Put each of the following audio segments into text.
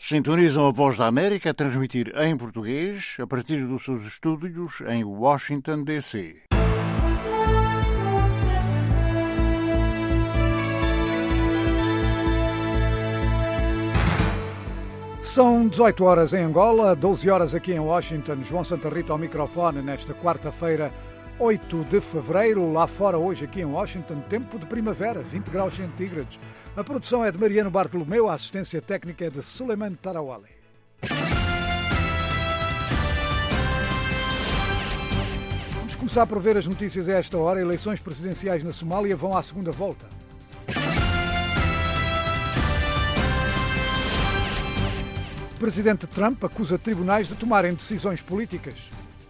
Sintonizam a Voz da América a transmitir em português a partir dos seus estúdios em Washington, D.C. São 18 horas em Angola, 12 horas aqui em Washington. João Santa Rita ao microfone nesta quarta-feira, 8 de fevereiro. Lá fora hoje aqui em Washington, tempo de primavera, 20 graus centígrados. A produção é de Mariano Bartolomeu, a assistência técnica é de Suleiman Tarawali. Vamos começar por ver as notícias a esta hora. Eleições presidenciais na Somália vão à segunda volta. O presidente Trump acusa tribunais de tomarem decisões políticas.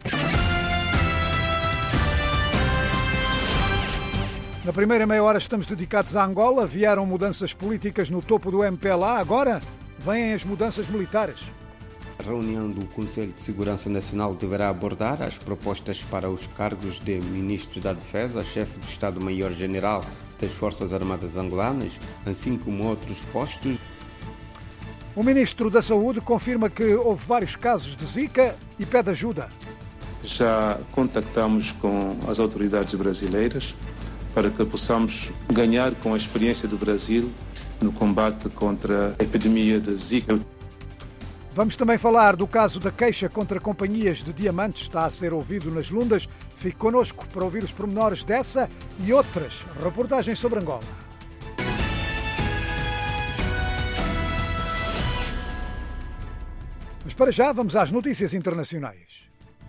Na primeira meia hora estamos dedicados a Angola. Vieram mudanças políticas no topo do MPLA. Agora vêm as mudanças militares. A reunião do Conselho de Segurança Nacional deverá abordar as propostas para os cargos de Ministro da Defesa, Chefe do Estado-Maior-General das Forças Armadas Angolanas, assim como outros postos. O Ministro da Saúde confirma que houve vários casos de Zika e pede ajuda. Já contactamos com as autoridades brasileiras para que possamos ganhar com a experiência do Brasil no combate contra a epidemia de Zika. Vamos também falar do caso da queixa contra companhias de diamantes. Está a ser ouvido nas Lundas. Fique connosco para ouvir os pormenores dessa e outras reportagens sobre Angola. Mas para já vamos às notícias internacionais.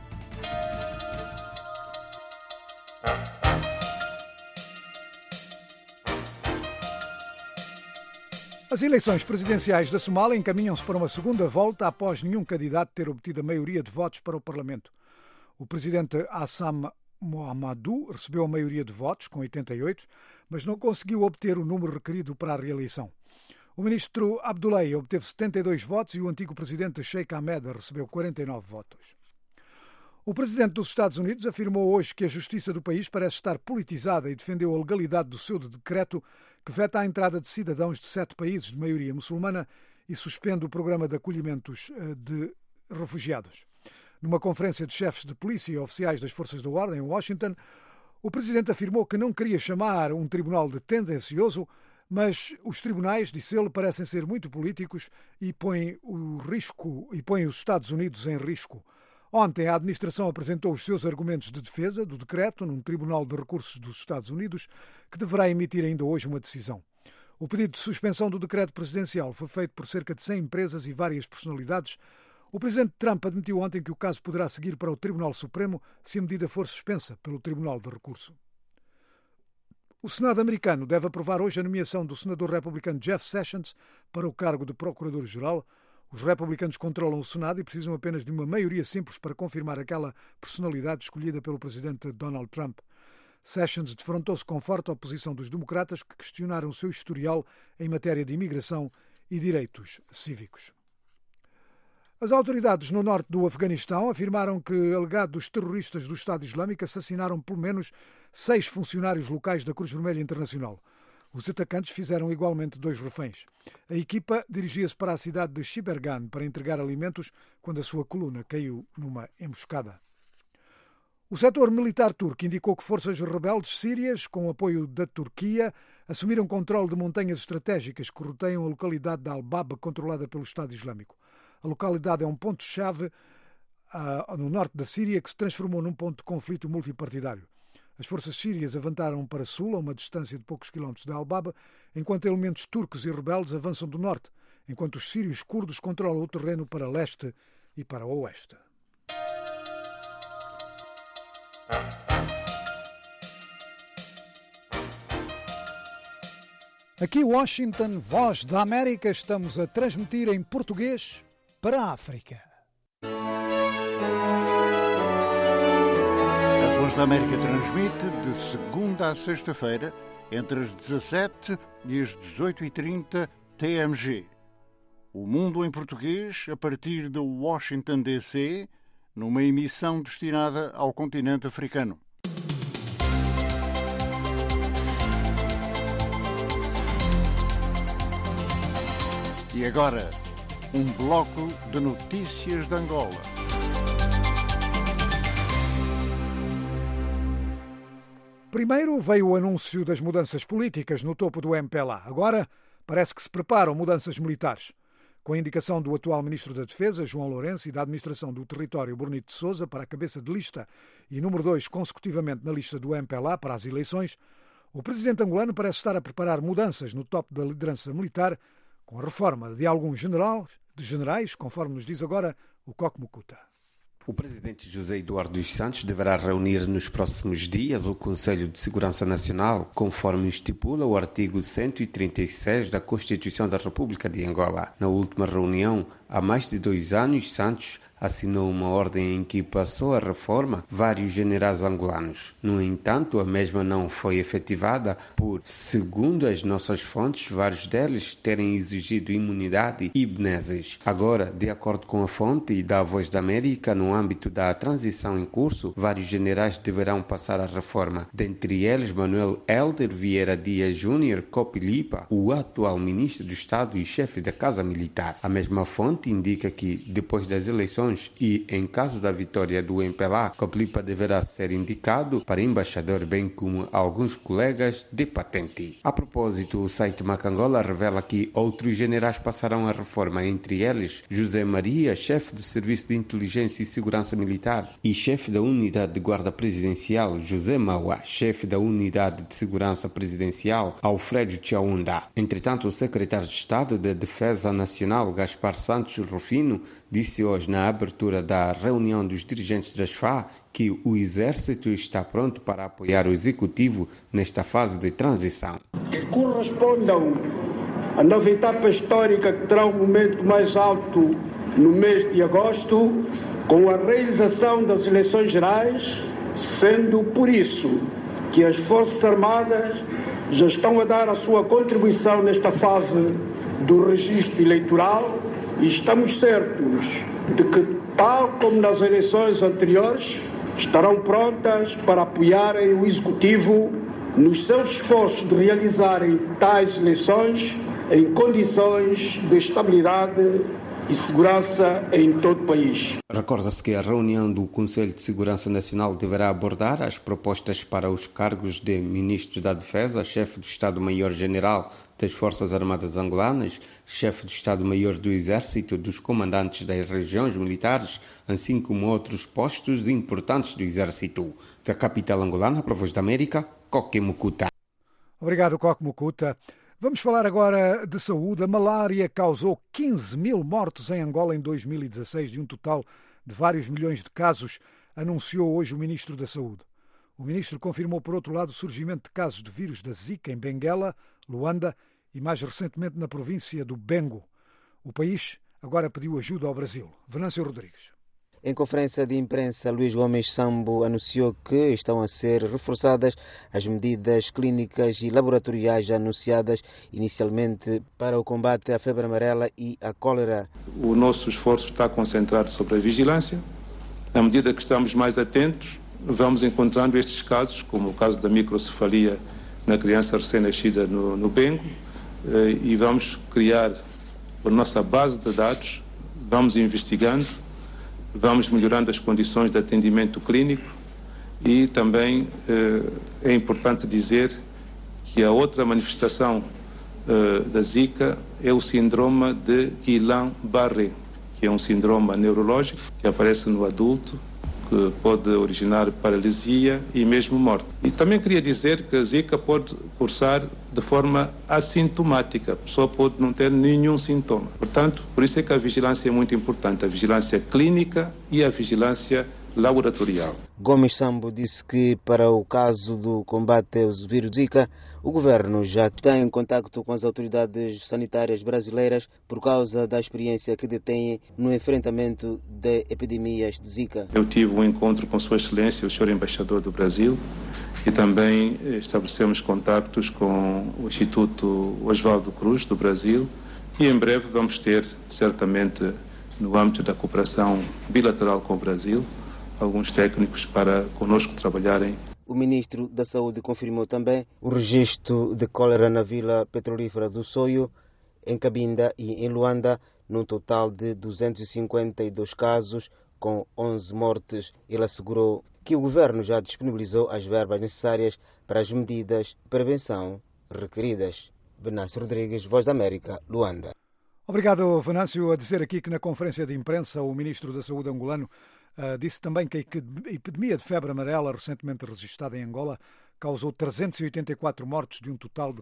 As eleições presidenciais da Somália encaminham-se para uma segunda volta após nenhum candidato ter obtido a maioria de votos para o Parlamento. O presidente Hassan Mohamadu recebeu a maioria de votos, com 88, mas não conseguiu obter o número requerido para a reeleição. O ministro Abdoulaye obteve 72 votos e o antigo presidente Sheikh Ahmed recebeu 49 votos. O presidente dos Estados Unidos afirmou hoje que a justiça do país parece estar politizada e defendeu a legalidade do seu decreto que veta a entrada de cidadãos de 7 países de maioria muçulmana e suspende o programa de acolhimentos de refugiados. Numa conferência de chefes de polícia e oficiais das forças da ordem em Washington, o presidente afirmou que não queria chamar um tribunal de tendencioso, mas os tribunais, disse ele, parecem ser muito políticos e põem os Estados Unidos em risco. Ontem, a administração apresentou os seus argumentos de defesa do decreto num Tribunal de Recursos dos Estados Unidos, que deverá emitir ainda hoje uma decisão. O pedido de suspensão do decreto presidencial foi feito por cerca de 100 empresas e várias personalidades. O presidente Trump admitiu ontem que o caso poderá seguir para o Tribunal Supremo se a medida for suspensa pelo Tribunal de Recurso. O Senado americano deve aprovar hoje a nomeação do senador republicano Jeff Sessions para o cargo de Procurador-Geral. Os republicanos controlam o Senado e precisam apenas de uma maioria simples para confirmar aquela personalidade escolhida pelo presidente Donald Trump. Sessions defrontou-se com forte oposição dos democratas que questionaram o seu historial em matéria de imigração e direitos cívicos. As autoridades no norte do Afeganistão afirmaram que alegados terroristas do Estado Islâmico assassinaram pelo menos 6 funcionários locais da Cruz Vermelha Internacional. Os atacantes fizeram igualmente 2 reféns. A equipa dirigia-se para a cidade de Shibergan para entregar alimentos quando a sua coluna caiu numa emboscada. O setor militar turco indicou que forças rebeldes sírias, com o apoio da Turquia, assumiram controle de montanhas estratégicas que roteiam a localidade de Al-Bab, controlada pelo Estado Islâmico. A localidade é um ponto-chave no norte da Síria que se transformou num ponto de conflito multipartidário. As forças sírias avançaram para sul, a uma distância de poucos quilómetros de Al-Bab, enquanto elementos turcos e rebeldes avançam do norte, enquanto os sírios curdos controlam o terreno para leste e para oeste. Aqui Washington, Voz da América, estamos a transmitir em português para a África. A Voz da América transmite de segunda a sexta-feira, entre as 17 e as 18h30 TMG. O Mundo em Português, a partir de Washington, D.C., numa emissão destinada ao continente africano. E agora, um bloco de notícias de Angola. Primeiro veio o anúncio das mudanças políticas no topo do MPLA. Agora parece que se preparam mudanças militares. Com a indicação do atual Ministro da Defesa, João Lourenço, e da Administração do Território, Bonito de Sousa, para a cabeça de lista e número 2 consecutivamente na lista do MPLA para as eleições, o presidente angolano parece estar a preparar mudanças no topo da liderança militar, com a reforma de alguns generais, conforme nos diz agora o Coque Mukuta. O presidente José Eduardo dos Santos deverá reunir nos próximos dias o Conselho de Segurança Nacional, conforme estipula o artigo 136 da Constituição da República de Angola. Na última reunião, há mais de 2 anos, Santos assinou uma ordem em que passou a reforma vários generais angolanos. No entanto, a mesma não foi efetivada por, segundo as nossas fontes, vários deles terem exigido imunidade e benesses. Agora, de acordo com a fonte e da Voz da América, no âmbito da transição em curso, vários generais deverão passar a reforma. Dentre eles, Manuel Helder Vieira Dias Júnior Copilipa, o atual ministro do Estado e chefe da Casa Militar. A mesma fonte indica que, depois das eleições e em caso da vitória do MPLA, Copilipa deverá ser indicado para embaixador, bem como alguns colegas de patente. A propósito, o site Macangola revela que outros generais passarão a reforma, entre eles José Maria, chefe do Serviço de Inteligência e Segurança Militar, e chefe da Unidade de Guarda Presidencial, José Maua, chefe da Unidade de Segurança Presidencial, Alfredo Chaunda. Entretanto, o secretário de Estado da Defesa Nacional, Gaspar Santos Rufino, disse hoje na abertura da reunião dos dirigentes das FA que o Exército está pronto para apoiar o Executivo nesta fase de transição. Que correspondam à nova etapa histórica que terá um momento mais alto no mês de agosto, com a realização das eleições gerais, sendo por isso que as Forças Armadas já estão a dar a sua contribuição nesta fase do registro eleitoral e estamos certos de que, tal como nas eleições anteriores, estarão prontas para apoiarem o Executivo nos seus esforços de realizarem tais eleições em condições de estabilidade e segurança em todo o país. Recorda-se que a reunião do Conselho de Segurança Nacional deverá abordar as propostas para os cargos de Ministro da Defesa, Chefe do Estado-Maior-General das Forças Armadas Angolanas, Chefe do Estado-Maior do Exército, dos comandantes das regiões militares, assim como outros postos importantes do Exército. Da capital angolana, para a Voz da América, Coque Mukuta. Obrigado, Coque Mukuta. Vamos falar agora de saúde. A malária causou 15 mil mortos em Angola em 2016, de um total de vários milhões de casos, anunciou hoje o Ministro da Saúde. O Ministro confirmou, por outro lado, o surgimento de casos de vírus da Zika em Benguela, Luanda e, mais recentemente, na província do Bengo. O país agora pediu ajuda ao Brasil. Venâncio Rodrigues. Em conferência de imprensa, Luís Gomes Sambo anunciou que estão a ser reforçadas as medidas clínicas e laboratoriais anunciadas inicialmente para o combate à febre amarela e à cólera. O nosso esforço está concentrado sobre a vigilância. À medida que estamos mais atentos, vamos encontrando estes casos, como o caso da microcefalia na criança recém-nascida no Bengo, e vamos criar a nossa base de dados, vamos investigando, vamos melhorando as condições de atendimento clínico e também é importante dizer que a outra manifestação da Zika é o síndrome de Guillain-Barré, que é um síndrome neurológico que aparece no adulto, que pode originar paralisia e mesmo morte. E também queria dizer que a Zika pode cursar de forma assintomática, a pessoa pode não ter nenhum sintoma. Portanto, por isso é que a vigilância é muito importante, a vigilância clínica e a vigilância laboratorial. Gomes Sambo disse que, para o caso do combate aos vírus Zika, o governo já está em contacto com as autoridades sanitárias brasileiras por causa da experiência que detêm no enfrentamento de epidemias de Zika. Eu tive um encontro com Sua Excelência, o Sr. Embaixador do Brasil, e também estabelecemos contactos com o Instituto Oswaldo Cruz do Brasil, e em breve vamos ter, certamente, no âmbito da cooperação bilateral com o Brasil, alguns técnicos para conosco trabalharem. O Ministro da Saúde confirmou também o registro de cólera na Vila Petrolífera do Soio, em Cabinda e em Luanda, num total de 252 casos, com 11 mortes. Ele assegurou que o governo já disponibilizou as verbas necessárias para as medidas de prevenção requeridas. Venâncio Rodrigues, Voz da América, Luanda. Obrigado, Venâncio. A dizer aqui que na conferência de imprensa o ministro da Saúde angolano disse também que a epidemia de febre amarela recentemente registrada em Angola causou 384 mortes de um total de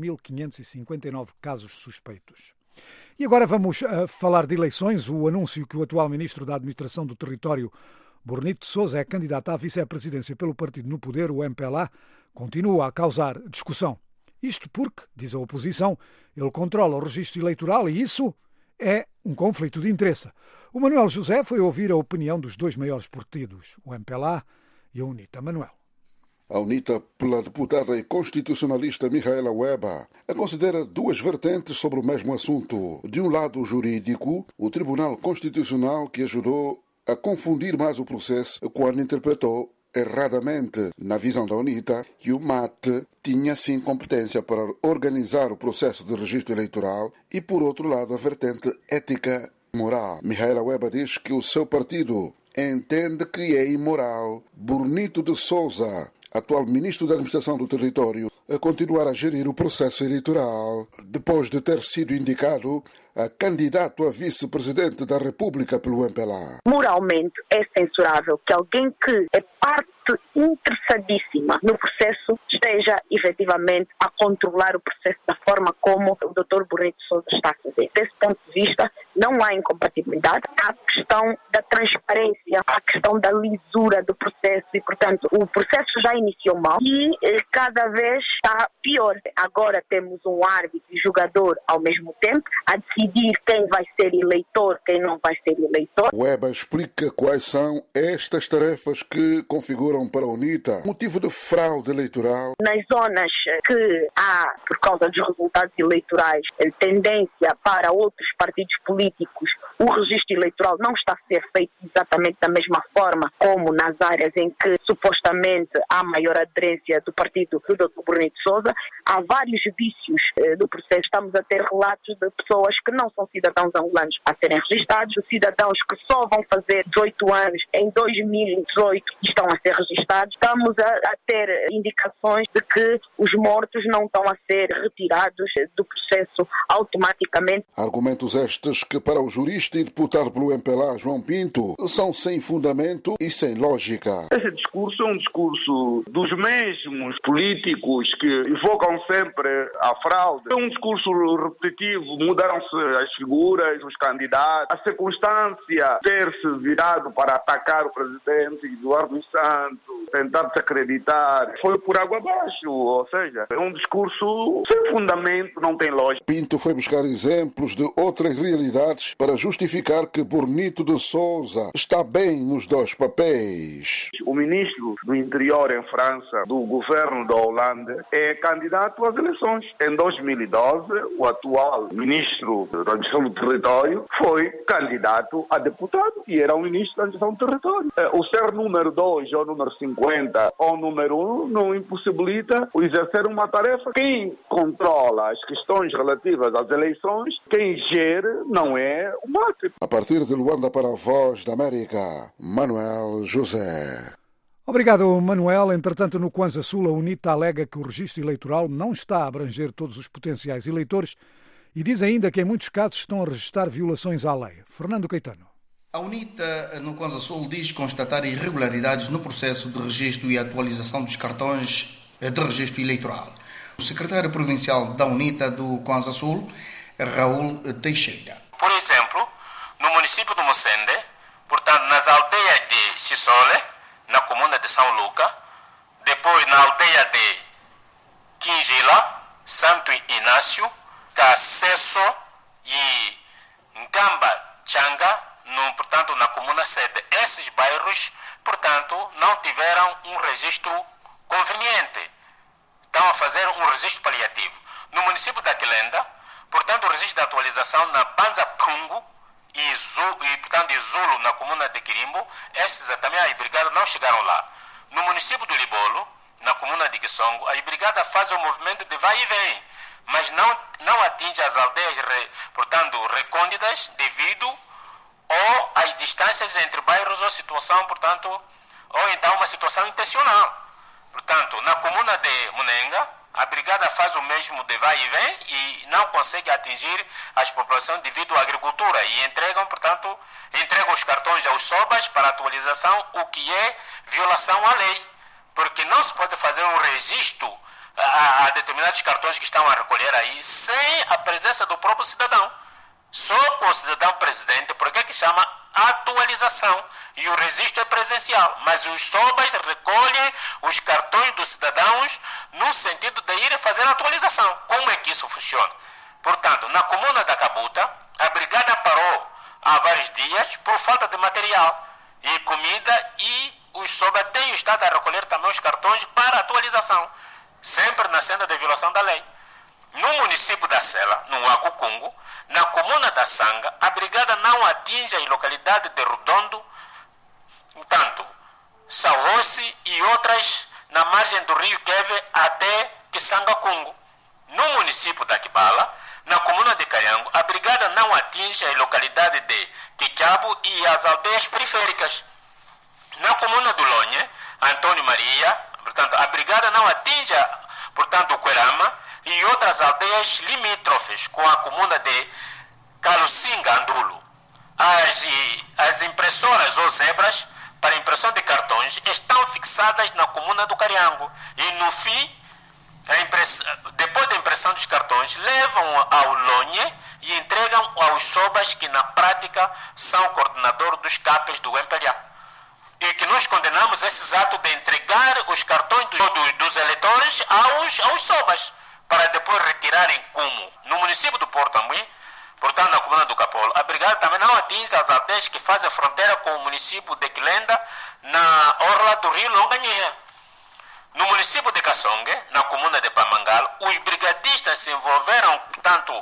4.559 casos suspeitos. E agora vamos falar de eleições. O anúncio que o atual ministro da Administração do Território, Bornito de Sousa, é candidato à vice-presidência pelo partido no poder, o MPLA, continua a causar discussão. Isto porque, diz a oposição, ele controla o registro eleitoral e isso é um conflito de interesse. O Manuel José foi ouvir a opinião dos dois maiores partidos, o MPLA e a UNITA. Manuel. A UNITA, pela deputada e constitucionalista Mihaela Weba, considera duas vertentes sobre o mesmo assunto. De um lado, o jurídico, o Tribunal Constitucional, que ajudou a confundir mais o processo quando interpretou erradamente, na visão da UNITA, que o MAT tinha sim competência para organizar o processo de registro eleitoral, e por outro lado a vertente ética moral. Mihaela Weba diz que o seu partido entende que é imoral Bornito de Sousa, atual ministro da Administração do Território, a continuar a gerir o processo eleitoral depois de ter sido indicado a candidato a vice-presidente da República pelo MPLA. Moralmente é censurável que alguém que é parte interessadíssima no processo esteja efetivamente a controlar o processo da forma como o Dr. Bornito de Sousa está a fazer. Desse ponto de vista, não há incompatibilidade. Há a questão da transparência, há a questão da lisura do processo e, portanto, o processo já iniciou mal e cada vez está pior. Agora temos um árbitro e jogador ao mesmo tempo a decidir quem vai ser eleitor, quem não vai ser eleitor. Weba explica quais são estas tarefas que configuram para a UNITA motivo de fraude eleitoral. Nas zonas que há, por causa dos resultados eleitorais, tendência para outros partidos políticos, o registro eleitoral não está a ser feito exatamente da mesma forma como nas áreas em que supostamente há maior aderência do partido do Dr. Bornito de Sousa. Há vários vícios do processo. Estamos a ter relatos de pessoas que não são cidadãos angolanos a serem registados, cidadãos que só vão fazer 18 anos em 2018 estão a ser registados. Estamos a ter indicações de que os mortos não estão a ser retirados do processo automaticamente. Argumentos estes que para o jurista e deputado pelo MPLA, João Pinto, são sem fundamento e sem lógica. Esse discurso é um discurso dos mesmos políticos que evocam sempre a fraude. É um discurso repetitivo, mudaram-se as figuras, os candidatos, a circunstância ter-se virado para atacar o presidente Eduardo Santos, tentar desacreditar, foi por água abaixo, ou seja, é um discurso sem fundamento, não tem lógica. Pinto foi buscar exemplos de outras realidades para justificar que Bornito de Sousa está bem nos dois papéis. O ministro do Interior em França, do governo da Holanda, é candidato às eleições. Em 2012, o atual ministro da Administração do Território foi candidato a deputado e era o ministro da Administração do Território. O ser número 2 ou número 50 ou número 1 não impossibilita o exercer uma tarefa. Quem controla as questões relativas às eleições, quem gere não é o MAT. A partir de Luanda para a Voz da América, Manuel José. Obrigado, Manuel. Entretanto, no Kwanza Sul, a UNITA alega que o registro eleitoral não está a abranger todos os potenciais eleitores e diz ainda que, em muitos casos, estão a registrar violações à lei. Fernando Caetano. A UNITA, no Kwanza Sul, diz constatar irregularidades no processo de registro e atualização dos cartões de registro eleitoral. O secretário provincial da UNITA do Kwanza Sul, Raul Teixeira. Por exemplo, no município do Mocende, portanto, nas aldeias de Chisole, na comuna de São Luca, depois na aldeia de Quingila, Santo Inácio, Cacesso e Ngamba Changa, portanto, na comuna sede. Esses bairros, portanto, não tiveram um registro conveniente. Estão a fazer um registro paliativo. No município da Quilenda, portanto, o registro de atualização na Banza Pungo e portanto, Zulu, na comuna de Quirimbo, esses também, as brigadas não chegaram lá. No município do Libolo, na comuna de Kisongo, a brigada faz o movimento de vai e vem. mas não atinge as aldeias, portanto, recônditas devido ou às distâncias entre bairros ou situação, portanto, ou então uma situação intencional. Portanto, na comuna de Munenga, a brigada faz o mesmo de vai e vem e não consegue atingir as populações devido à agricultura e entregam os cartões aos SOBAs para atualização, o que é violação à lei, porque não se pode fazer um registro a determinados cartões que estão a recolher aí sem a presença do próprio cidadão. Só com o cidadão presidente, porque é que chama atualização e o registro é presencial, mas os SOBAs recolhem os cartões dos cidadãos no sentido de ir fazer a atualização. Como é que isso funciona? Portanto, na comuna da Cabuta, a brigada parou há vários dias por falta de material e comida e os SOBAs têm estado a recolher também os cartões para atualização, sempre na senda de violação da lei. No município da Sela, no Acucungo, na comuna da Sanga, a brigada não atinge as localidades de Redondo, tanto Sauossi e outras na margem do rio Queve até Kisangacungo. No município da Kibala, na comuna de Caiango, a brigada não atinge as localidades de Quiquiabo e as aldeias periféricas. Na comuna do Lonhe, Antônio Maria, portanto, a brigada não atinge, portanto, o Querama e outras aldeias limítrofes com a comuna de Calucinga, Andulo. As impressoras ou zebras para impressão de cartões estão fixadas na comuna do Cariango e, no fim, depois da impressão dos cartões, levam ao Lonhe e entregam aos SOBAs que, na prática, são coordenador dos CAPES do MPLA. E que nós condenamos esse ato de entregar os cartões dos eleitores aos SOBAs, para depois retirarem como. No município do Porto Amuim, portanto na comuna do Capolo, a brigada também não atinge as aldeias que fazem fronteira com o município de Quilenda, na orla do rio Longanhinha. No município de Caçongue, na comuna de Pamangal, os brigadistas se envolveram tanto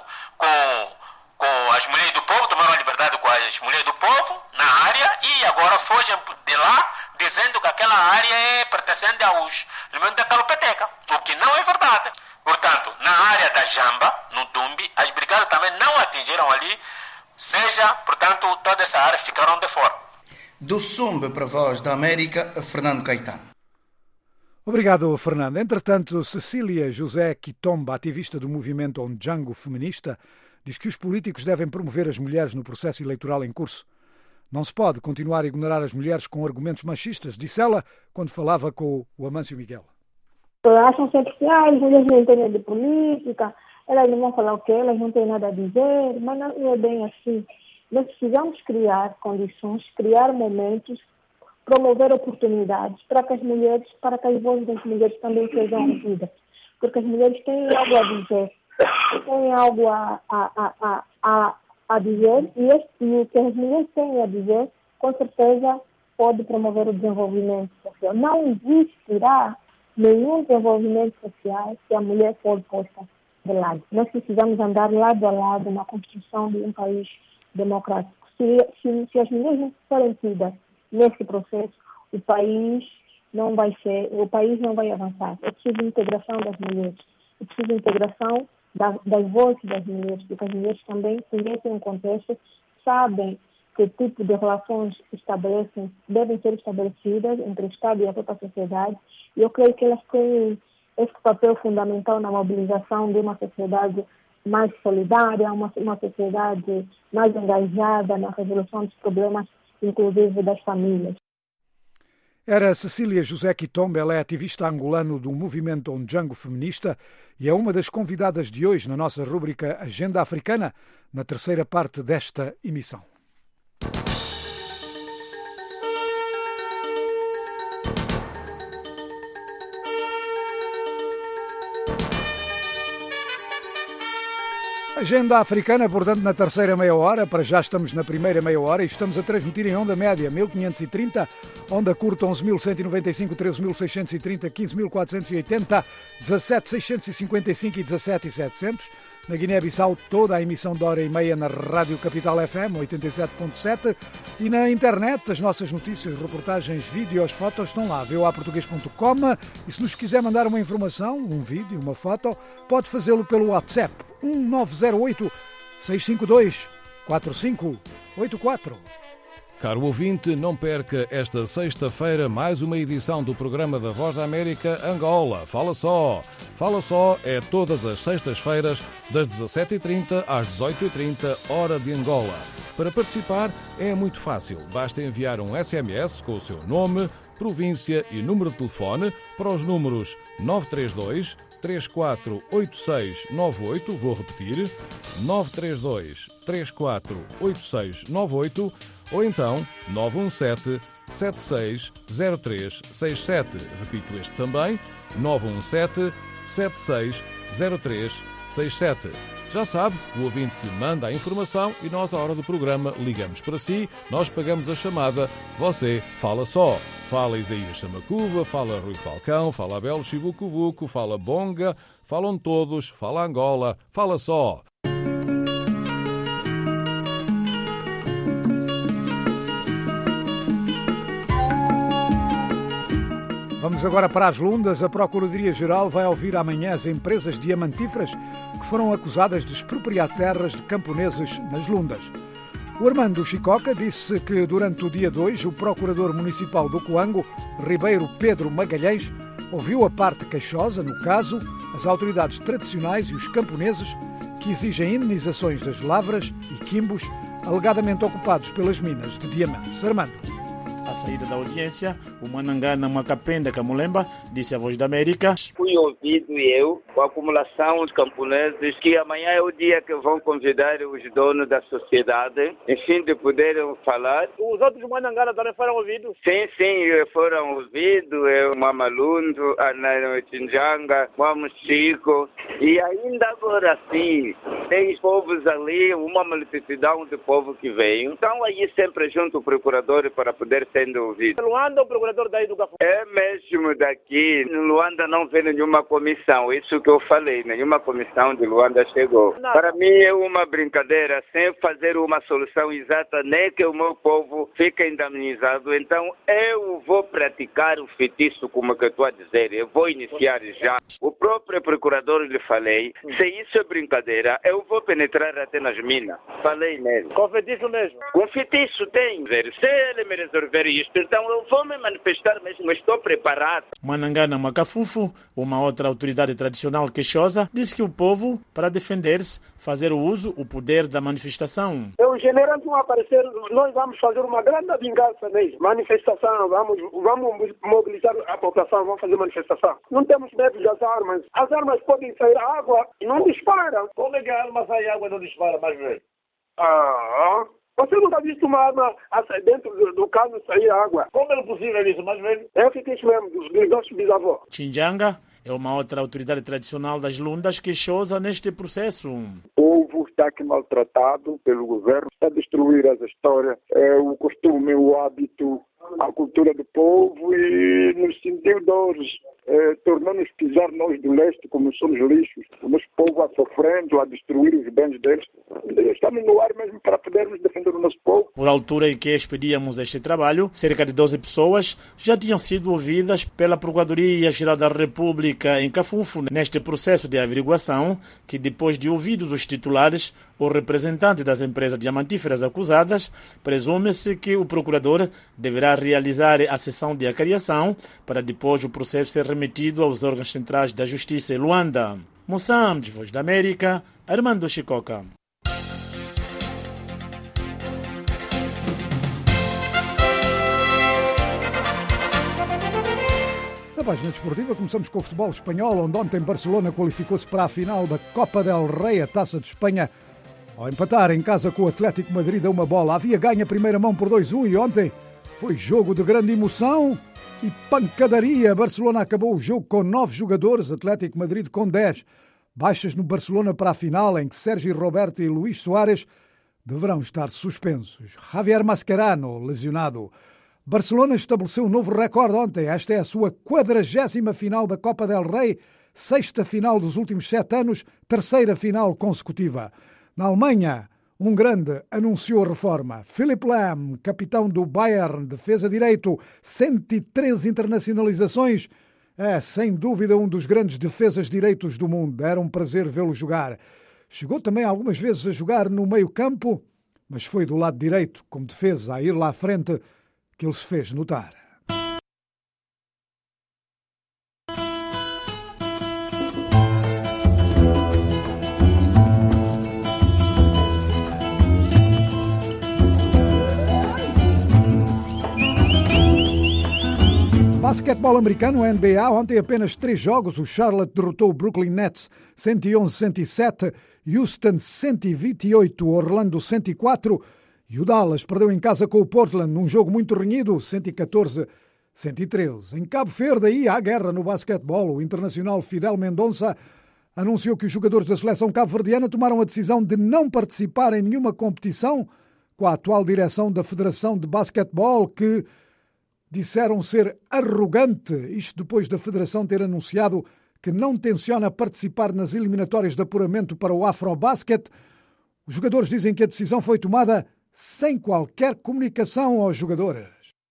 com as mulheres do povo, tomaram a liberdade com as mulheres do povo na área e agora fogem de lá dizendo que aquela área é pertencente aos elementos da Calopeteca, o que não é verdade. Portanto, na área da Jamba, no Dumbi, as brigadas também não atingiram ali, portanto, toda essa área ficaram de fora. Do Sumbe para a Voz da América, Fernando Caetano. Obrigado, Fernando. Entretanto, Cecília José Quitomba, ativista do movimento Ondjango feminista, diz que os políticos devem promover as mulheres no processo eleitoral em curso. Não se pode continuar a ignorar as mulheres com argumentos machistas, disse ela quando falava com o Amâncio Miguel. Acham sempre que as mulheres não entendem de política, elas não vão falar o que elas não têm nada a dizer, mas não é bem assim. Nós precisamos criar condições, criar momentos, promover oportunidades para que as vozes das mulheres também sejam ouvidas. Porque as mulheres têm algo a dizer, têm algo a dizer, e o que as mulheres têm a dizer, com certeza, pode promover o desenvolvimento social. Não existirá nenhum desenvolvimento social se a mulher for posta de lado. Nós precisamos andar lado a lado na construção de um país democrático. Se as mulheres não forem tidas nesse processo, o país não vai avançar. É preciso integração das mulheres. É preciso integração das vozes das mulheres, porque as mulheres também conhecem o contexto, sabem que tipo de relações devem ser estabelecidas entre o Estado e a própria sociedade. E eu creio que elas têm esse papel fundamental na mobilização de uma sociedade mais solidária, uma sociedade mais engajada na resolução dos problemas, inclusive das famílias. Era Cecília José Quitomba, ela é ativista angolano do movimento Ondjango feminista e é uma das convidadas de hoje na nossa rúbrica Agenda Africana, na terceira parte desta emissão. Agenda Africana, portanto, na terceira meia hora. Para já estamos na primeira meia hora e estamos a transmitir em onda média 1530, onda curta 11.195, 13.630, 15.480, 17.655 e 17.700. Na Guiné-Bissau, toda a emissão de hora e meia na Rádio Capital FM 87.7 e na internet as nossas notícias, reportagens, vídeos, fotos estão lá, voaportugues.com, e se nos quiser mandar uma informação, um vídeo, uma foto, pode fazê-lo pelo WhatsApp 1908 652 4584. Caro ouvinte, não perca esta sexta-feira mais uma edição do programa da Voz da América Angola. Fala Só! Fala Só é todas as sextas-feiras, das 17h30 às 18h30, hora de Angola. Para participar é muito fácil. Basta enviar um SMS com o seu nome, província e número de telefone para os números 932 348698, vou repetir, 932 348698, ou então 917 760367. Repito este também, 917 760367. Já sabe, o ouvinte manda a informação e nós, à hora do programa, ligamos para si, nós pagamos a chamada, você fala só. Fala Isaías Chamacuva, fala Rui Falcão, fala Abel Chivucuvuco, fala Bonga, falam todos, fala Angola, fala só. Vamos agora para as Lundas. A Procuradoria-Geral vai ouvir amanhã as empresas diamantíferas que foram acusadas de expropriar terras de camponeses nas Lundas. O Armando Chicoca disse que durante o dia 2 o Procurador Municipal do Coango, Ribeiro Pedro Magalhães, ouviu a parte queixosa, no caso, as autoridades tradicionais e os camponeses que exigem indenizações das lavras e quimbos alegadamente ocupados pelas minas de diamantes. Armando. À saída da audiência, o Manangana Macapenda Camulemba disse à Voz da América: fui ouvido eu com a acumulação de camponeses que amanhã é o dia que vão convidar os donos da sociedade, enfim, de poderem falar. Os outros Manangana também foram ouvidos? Sim, foram ouvidos. O Mamalundo, a Tinjanga, o Mamuchico, e ainda agora sim, tem povos ali, uma multidão de povo que veio. Então aí sempre junto o procurador para poder sendo ouvido. Luanda, o procurador da educação? É mesmo daqui. Luanda não vê nenhuma comissão. Isso que eu falei, nenhuma comissão de Luanda chegou. Não. Para mim é uma brincadeira, sem fazer uma solução exata, nem que o meu povo fique indemnizado. Então eu vou praticar o feitiço, como que eu estou a dizer. Eu vou iniciar já. O próprio procurador lhe falei, se isso é brincadeira, eu vou penetrar até nas minas. Falei nele. Com feitiço mesmo? Com feitiço tem. Se ele me resolver isto, então eu vou me manifestar mesmo, estou preparado. Manangana Macafufu, uma outra autoridade tradicional queixosa, disse que o povo, para defender-se, fazer o uso, o poder da manifestação. Os generais vão aparecer, nós vamos fazer uma grande vingança mesmo. Manifestação, vamos mobilizar a população, vamos fazer manifestação. Não temos medo das armas. As armas podem sair água e não disparam. Como é que a arma sai água e não dispara, mais velho? Você nunca ha visto uma arma dentro do cano sair água? Como é possível isso, mais velho? É o que diz mesmo, dos nossos bisavós. Tinjanga é uma outra autoridade tradicional das Lundas queixosa neste processo. O povo está aqui maltratado pelo governo, está a destruir as histórias, o costume, o hábito, a cultura do povo, e nos sentiu dores, tornou-nos pisar nós do leste como somos lixos, o nosso povo a sofrendo, a destruir os bens deles. Estamos no ar mesmo para podermos defender o nosso povo. Por altura em que expedíamos este trabalho, cerca de 12 pessoas já tinham sido ouvidas pela Procuradoria-Geral da República em Cafufu neste processo de averiguação, que depois de ouvidos os titulares, o representante das empresas diamantíferas acusadas, presume-se que o procurador deverá realizar a sessão de acariação para depois o processo ser remetido aos órgãos centrais da Justiça em Luanda. Moçambique, Voz da América, Armando Chicoca. Na página desportiva começamos com o futebol espanhol, onde ontem Barcelona qualificou-se para a final da Copa del Rei, a Taça de Espanha, ao empatar em casa com o Atlético Madrid a uma bola. Havia ganho a primeira mão por 2-1 e ontem foi jogo de grande emoção e pancadaria. Barcelona acabou o jogo com 9 jogadores, Atlético Madrid com 10. Baixas no Barcelona para a final, em que Sérgio Roberto e Luís Soares deverão estar suspensos. Javier Mascherano, lesionado. Barcelona estabeleceu um novo recorde ontem. Esta é a sua 40ª final da Copa del Rei, sexta final dos últimos 7 anos, terceira final consecutiva. Na Alemanha, um grande anunciou a reforma. Philipp Lahm, capitão do Bayern, defesa direito, 103 internacionalizações. É, sem dúvida, um dos grandes defesas direitos do mundo. Era um prazer vê-lo jogar. Chegou também algumas vezes a jogar no meio-campo, mas foi do lado direito, como defesa, a ir lá à frente, que ele se fez notar. Basquetebol americano, NBA, ontem apenas 3 jogos. O Charlotte derrotou o Brooklyn Nets 111-107, Houston 128, Orlando 104 e o Dallas perdeu em casa com o Portland num jogo muito renhido, 114-113. Em Cabo Verde, aí há guerra no basquetebol. O internacional Fidel Mendonça anunciou que os jogadores da seleção cabo-verdiana tomaram a decisão de não participar em nenhuma competição com a atual direção da Federação de Basquetebol, que disseram ser arrogante, isto depois da Federação ter anunciado que não tenciona participar nas eliminatórias de apuramento para o Afrobasket. Os jogadores dizem que a decisão foi tomada sem qualquer comunicação aos jogadores.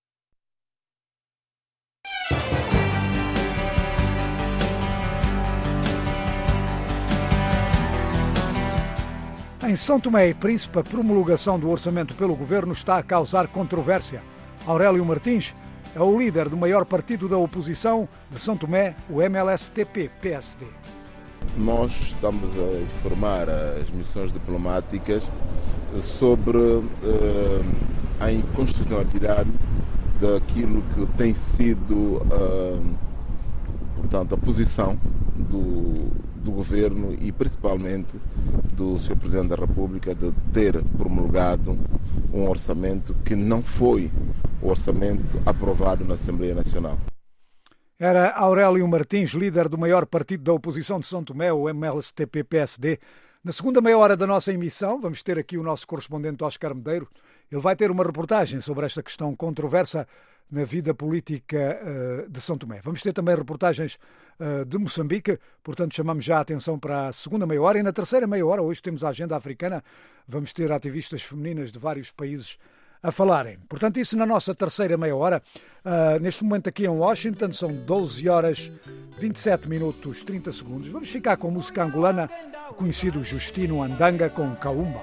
Em São Tomé e Príncipe, a promulgação do orçamento pelo governo está a causar controvérsia. Aurélio Martins é o líder do maior partido da oposição de São Tomé, o MLSTP-PSD. Nós estamos a informar as missões diplomáticas sobre a inconstitucionalidade daquilo que tem sido portanto, a posição do governo e principalmente do Sr. Presidente da República de ter promulgado um orçamento que não foi o orçamento aprovado na Assembleia Nacional. Era Aurélio Martins, líder do maior partido da oposição de São Tomé, o MLSTP-PSD. Na segunda meia hora da nossa emissão, vamos ter aqui o nosso correspondente Oscar Medeiro. Ele vai ter uma reportagem sobre esta questão controversa na vida política de São Tomé. Vamos ter também reportagens de Moçambique, portanto chamamos já a atenção para a segunda meia hora. E na terceira meia hora, hoje temos a agenda africana, vamos ter ativistas femininas de vários países a falarem. Portanto, isso na nossa terceira meia hora. Neste momento aqui em Washington são 12 horas 27 minutos 30 segundos. Vamos ficar com música angolana, o conhecido Justino Andanga com Kaumba.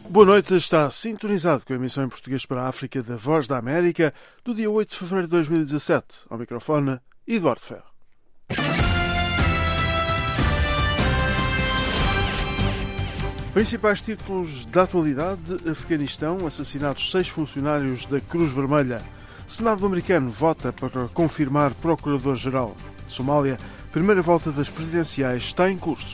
Boa noite, está sintonizado com a emissão em português para a África da Voz da América do dia 8 de fevereiro de 2017. Ao microfone, Eduardo Ferro. Principais títulos da atualidade: Afeganistão, assassinados 6 funcionários da Cruz Vermelha. Senado americano vota para confirmar Procurador-Geral. Somália, primeira volta das presidenciais está em curso.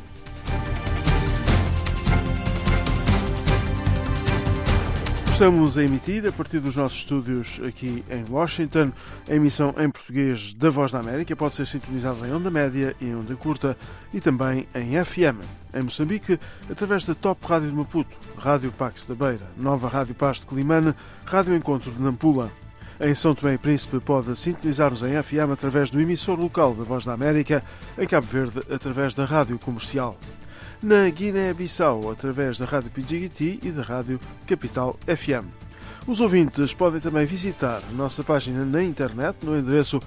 Estamos a emitir, a partir dos nossos estúdios aqui em Washington, a emissão em português da Voz da América. Pode ser sintonizada em onda média e em onda curta e também em FM. Em Moçambique, através da Top Rádio de Maputo, Rádio Pax da Beira, Nova Rádio Paz de Climane, Rádio Encontro de Nampula. Em São Tomé e Príncipe pode sintonizar-nos em FM através do emissor local da Voz da América, em Cabo Verde através da Rádio Comercial. Na Guiné-Bissau, através da Rádio Pidjigiti e da Rádio Capital FM. Os ouvintes podem também visitar a nossa página na internet no endereço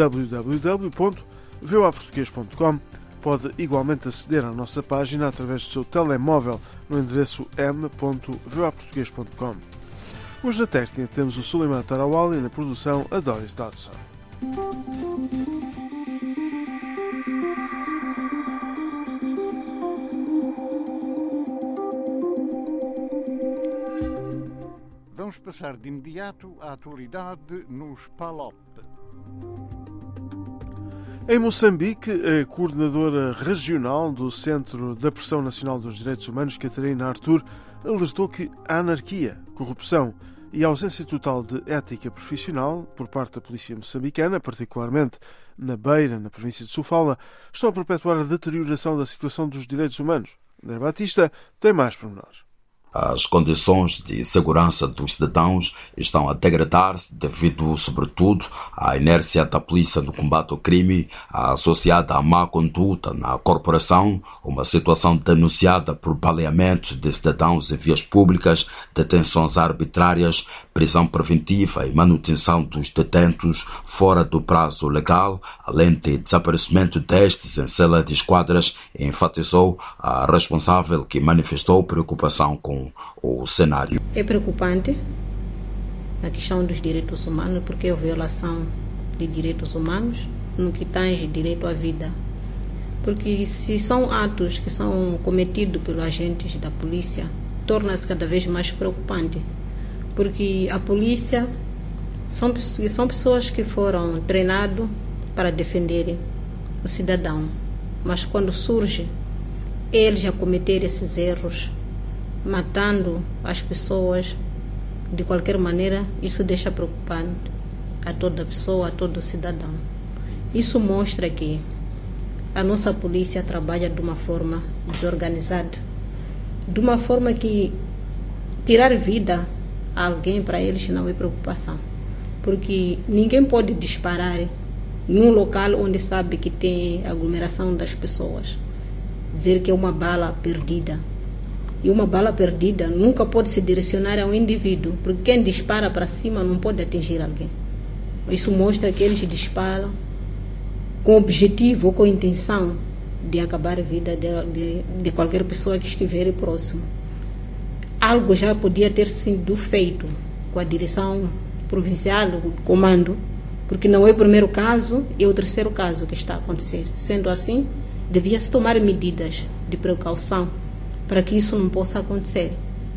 www.voaportugues.com. Pode igualmente aceder à nossa página através do seu telemóvel no endereço m.voaportugues.com. Hoje na técnica temos o Suleiman Tarawal e na produção a Doris Dodson. Vamos passar de imediato à atualidade nos PALOP. Em Moçambique, a coordenadora regional do Centro da Pressão Nacional dos Direitos Humanos, Catarina Artur, alertou que a anarquia, corrupção e a ausência total de ética profissional por parte da polícia moçambicana, particularmente na Beira, na província de Sofala, estão a perpetuar a deterioração da situação dos direitos humanos. André Batista tem mais pormenores. As condições de segurança dos cidadãos estão a degradar-se devido, sobretudo, à inércia da polícia no combate ao crime, associada à má conduta na corporação, uma situação denunciada por baleamentos de cidadãos em vias públicas, detenções arbitrárias, prisão preventiva e manutenção dos detentos fora do prazo legal, além de desaparecimento destes em cela de esquadras, enfatizou a responsável, que manifestou preocupação com o cenário. É preocupante a questão dos direitos humanos, porque é a violação de direitos humanos no que tange direito à vida. Porque se são atos que são cometidos pelos agentes da polícia, torna-se cada vez mais preocupante. Porque a polícia são pessoas que foram treinadas para defenderem o cidadão. Mas quando surge eles a cometer esses erros, matando as pessoas de qualquer maneira, isso deixa preocupante a toda pessoa, a todo cidadão. Isso mostra que a nossa polícia trabalha de uma forma desorganizada, de uma forma que tirar vida a alguém para eles não é preocupação, porque ninguém pode disparar num local onde sabe que tem aglomeração das pessoas, dizer que é uma bala perdida. E uma bala perdida nunca pode se direcionar a um indivíduo, porque quem dispara para cima não pode atingir alguém. Isso mostra que eles disparam com objetivo ou com intenção de acabar a vida de qualquer pessoa que estiver próximo. Algo já podia ter sido feito com a direção provincial, o comando, porque não é o primeiro caso, é o terceiro caso que está a acontecer. Sendo assim, devia-se tomar medidas de precaução para que isso não possa acontecer.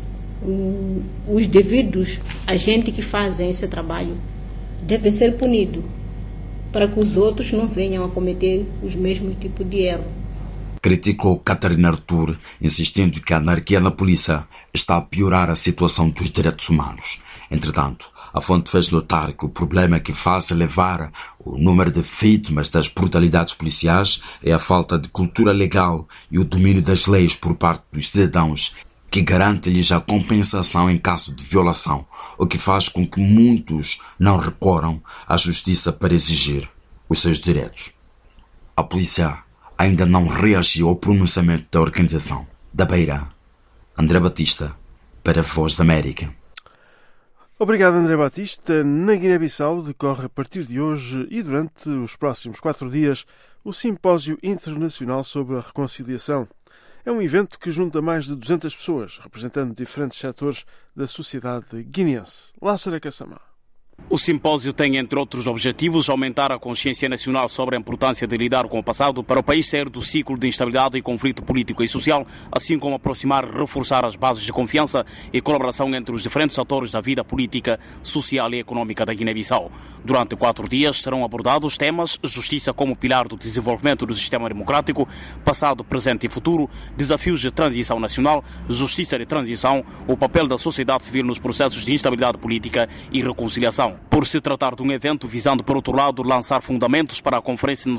Os devidos agentes que fazem esse trabalho devem ser punidos, para que os outros não venham a cometer os mesmos tipos de erro. Criticou Catarina Artur, insistindo que a anarquia na polícia está a piorar a situação dos direitos humanos. Entretanto, a fonte fez notar que o problema que faz elevar o número de vítimas das brutalidades policiais é a falta de cultura legal e o domínio das leis por parte dos cidadãos, que garante-lhes a compensação em caso de violação, o que faz com que muitos não recorram à justiça para exigir os seus direitos. A polícia ainda não reagiu ao pronunciamento da organização. Da Beira, André Batista, para a Voz da América. Obrigado, André Batista. Na Guiné-Bissau decorre a partir de hoje e durante os próximos 4 dias o Simpósio Internacional sobre a Reconciliação. É um evento que junta mais de 200 pessoas, representando diferentes setores da sociedade guineense. Lázaro Kassamá. O simpósio tem, entre outros objetivos, aumentar a consciência nacional sobre a importância de lidar com o passado para o país sair do ciclo de instabilidade e conflito político e social, assim como aproximar e reforçar as bases de confiança e colaboração entre os diferentes atores da vida política, social e econômica da Guiné-Bissau. Durante 4 dias serão abordados temas justiça como pilar do desenvolvimento do sistema democrático, passado, presente e futuro, desafios de transição nacional, justiça de transição, o papel da sociedade civil nos processos de instabilidade política e reconciliação. Por se tratar de um evento visando, por outro lado, lançar fundamentos para a Conferência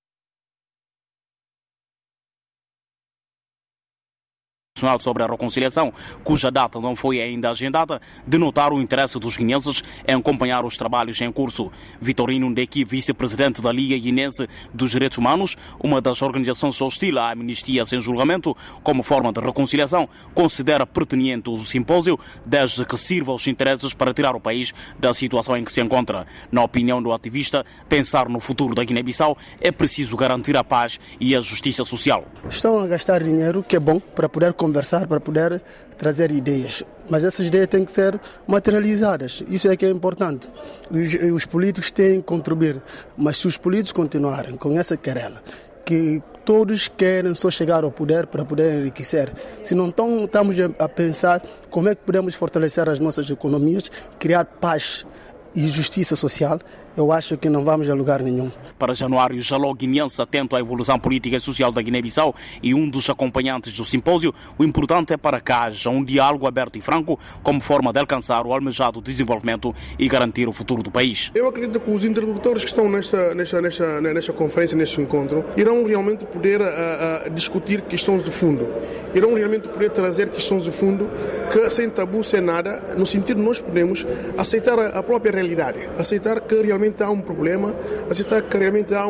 sobre a reconciliação, cuja data não foi ainda agendada, denotar o interesse dos guineenses em acompanhar os trabalhos em curso. Vitorino Ndeki, vice-presidente da Liga Guinense dos Direitos Humanos, uma das organizações hostil à amnistia sem julgamento, como forma de reconciliação, considera pertinente o simpósio, desde que sirva aos interesses para tirar o país da situação em que se encontra. Na opinião do ativista, pensar no futuro da Guiné-Bissau é preciso garantir a paz e a justiça social. Estão a gastar dinheiro, que é bom, para poder conversar, para poder trazer ideias. Mas essas ideias têm que ser materializadas. Isso é que é importante. Os políticos têm que contribuir. Mas se os políticos continuarem com essa querela, que todos querem só chegar ao poder para poder enriquecer, se não estamos a pensar como é que podemos fortalecer as nossas economias, criar paz e justiça social, eu acho que não vamos a lugar nenhum. Para Januário Jaló, guineense atento à evolução política e social da Guiné-Bissau e um dos acompanhantes do simpósio, o importante é para que haja um diálogo aberto e franco como forma de alcançar o almejado desenvolvimento e garantir o futuro do país. Eu acredito que os interlocutores que estão nesta conferência, neste encontro, irão realmente poder discutir questões de fundo. Irão realmente poder trazer questões de fundo que, sem tabu, sem nada, no sentido de nós podemos aceitar a própria realidade, aceitar que realmente há um problema, aceitar que realmente há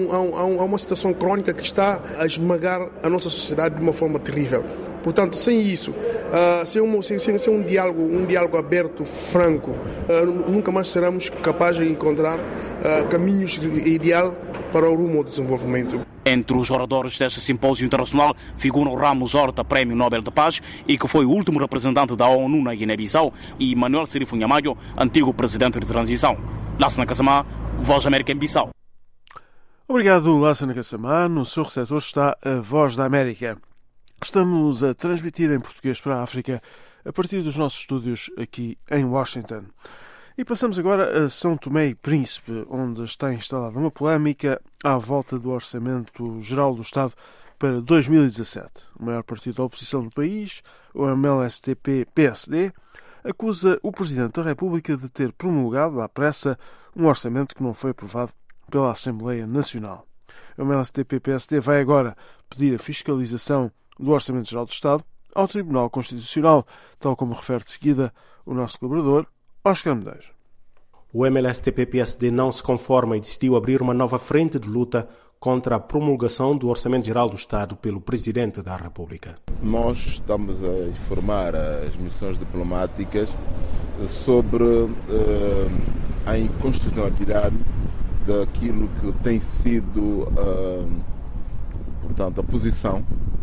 uma situação crônica que está a esmagar a nossa sociedade de uma forma terrível. Portanto, sem isso, sem um diálogo aberto, franco, nunca mais seremos capazes de encontrar caminhos ideal para o rumo ao desenvolvimento. Entre os oradores deste simpósio internacional figuram Ramos Horta, Prémio Nobel de Paz, e que foi o último representante da ONU na Guiné-Bissau, e Manuel Serifo Nhamayo, antigo presidente de transição. Lázaro Kassamá, Voz da América em Bissau. Obrigado, Lázaro Kassamá. No seu receptor está a Voz da América. Estamos a transmitir em português para a África a partir dos nossos estúdios aqui em Washington. E passamos agora a São Tomé e Príncipe, onde está instalada uma polémica à volta do Orçamento Geral do Estado para 2017. O maior partido da oposição do país, o MLSTP-PSD, acusa o Presidente da República de ter promulgado à pressa um orçamento que não foi aprovado pela Assembleia Nacional. O MLSTP-PSD vai agora pedir a fiscalização do Orçamento Geral do Estado ao Tribunal Constitucional, tal como refere de seguida o nosso colaborador, Oscar Medeiros. O MLSTP-PSD não se conforma e decidiu abrir uma nova frente de luta contra a promulgação do Orçamento Geral do Estado pelo Presidente da República. Nós estamos a informar as missões diplomáticas sobre a inconstitucionalidade daquilo que tem sido portanto, a posição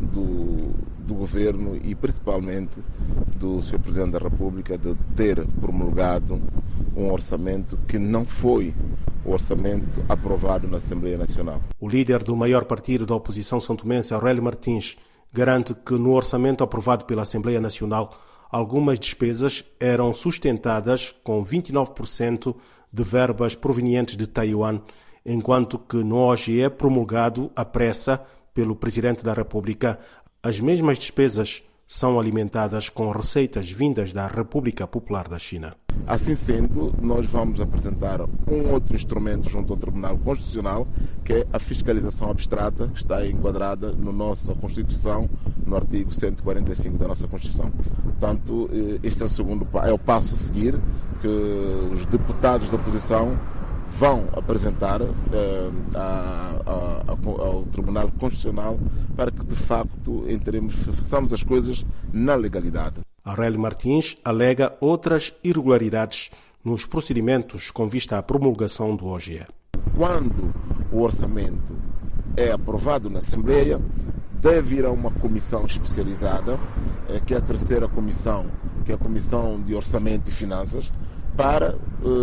do Governo e principalmente do Sr. Presidente da República de ter promulgado um orçamento que não foi o orçamento aprovado na Assembleia Nacional. O líder do maior partido da oposição santomense, Aurélio Martins, garante que no orçamento aprovado pela Assembleia Nacional algumas despesas eram sustentadas com 29% de verbas provenientes de Taiwan, enquanto que no OGE promulgado à pressa pelo Presidente da República, as mesmas despesas são alimentadas com receitas vindas da República Popular da China. Assim sendo, nós vamos apresentar um outro instrumento junto ao Tribunal Constitucional, que é a fiscalização abstrata, que está enquadrada na nossa Constituição, no artigo 145 da nossa Constituição. Portanto, este é o passo a seguir que os deputados da oposição vão apresentar ao Tribunal Constitucional para que, de facto, façamos as coisas na legalidade. Aurélio Martins alega outras irregularidades nos procedimentos com vista à promulgação do OGE. Quando o orçamento é aprovado na Assembleia, deve ir a uma comissão especializada, que é a terceira comissão, que é a Comissão de Orçamento e Finanças, para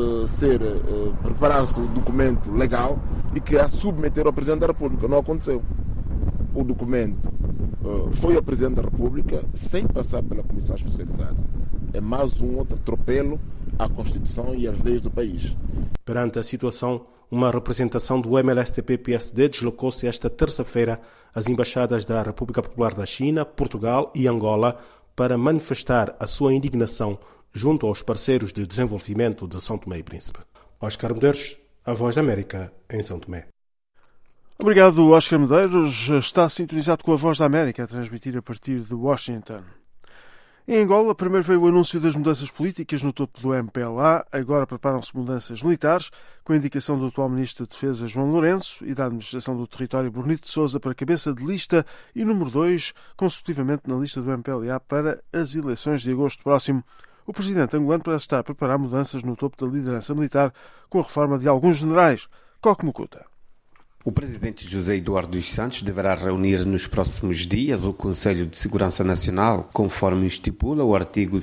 preparar-se o documento legal e que a submeter ao Presidente da República. Não aconteceu. O documento foi ao Presidente da República sem passar pela Comissão Especializada. É mais um outro atropelo à Constituição e às leis do país. Perante a situação, uma representação do MLSTP-PSD deslocou-se esta terça-feira às embaixadas da República Popular da China, Portugal e Angola para manifestar a sua indignação junto aos parceiros de desenvolvimento de São Tomé e Príncipe. Oscar Medeiros, a Voz da América, em São Tomé. Obrigado, Oscar Medeiros. Está sintonizado com a Voz da América, a transmitir a partir de Washington. Em Angola, primeiro veio o anúncio das mudanças políticas no topo do MPLA, agora preparam-se mudanças militares, com a indicação do atual Ministro de Defesa João Lourenço e da Administração do Território Bonito de Sousa para cabeça de lista e número 2, consecutivamente na lista do MPLA para as eleições de agosto próximo. O presidente angolano parece estar a preparar mudanças no topo da liderança militar com a reforma de alguns generais. Coque Mucuta. O presidente José Eduardo dos Santos deverá reunir nos próximos dias o Conselho de Segurança Nacional, conforme estipula o artigo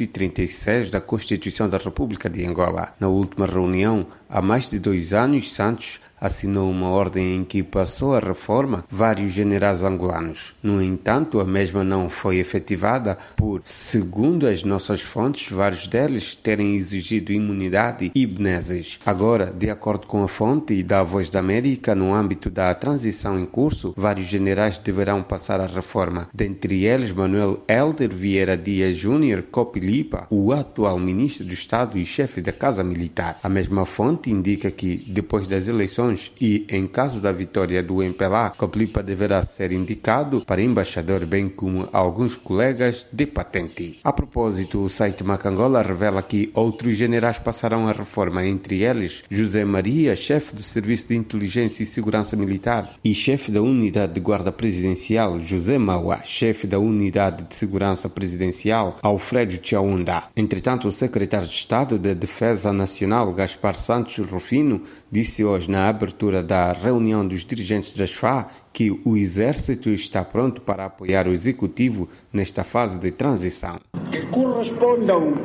136 da Constituição da República de Angola. Na última reunião, há mais de 2 anos, Santos assinou uma ordem em que passou a reforma vários generais angolanos. No entanto, a mesma não foi efetivada por, segundo as nossas fontes, vários deles terem exigido imunidade e benesses. Agora, de acordo com a fonte e da Voz da América, no âmbito da transição em curso, vários generais deverão passar a reforma. Dentre eles, Manuel Helder Vieira Dias Júnior Copilipa, o atual ministro do Estado e chefe da Casa Militar. A mesma fonte indica que, depois das eleições e em caso da vitória do MPLA, Copilipa deverá ser indicado para embaixador, bem como alguns colegas de patente. A propósito, o site Macangola revela que outros generais passarão a reforma, entre eles José Maria, chefe do Serviço de Inteligência e Segurança Militar, e chefe da Unidade de Guarda Presidencial, José Mauá, chefe da Unidade de Segurança Presidencial, Alfredo Chaunda. Entretanto, o secretário de Estado da Defesa Nacional, Gaspar Santos Rufino, disse hoje na abertura da reunião dos dirigentes das FA que o Exército está pronto para apoiar o Executivo nesta fase de transição. Que correspondam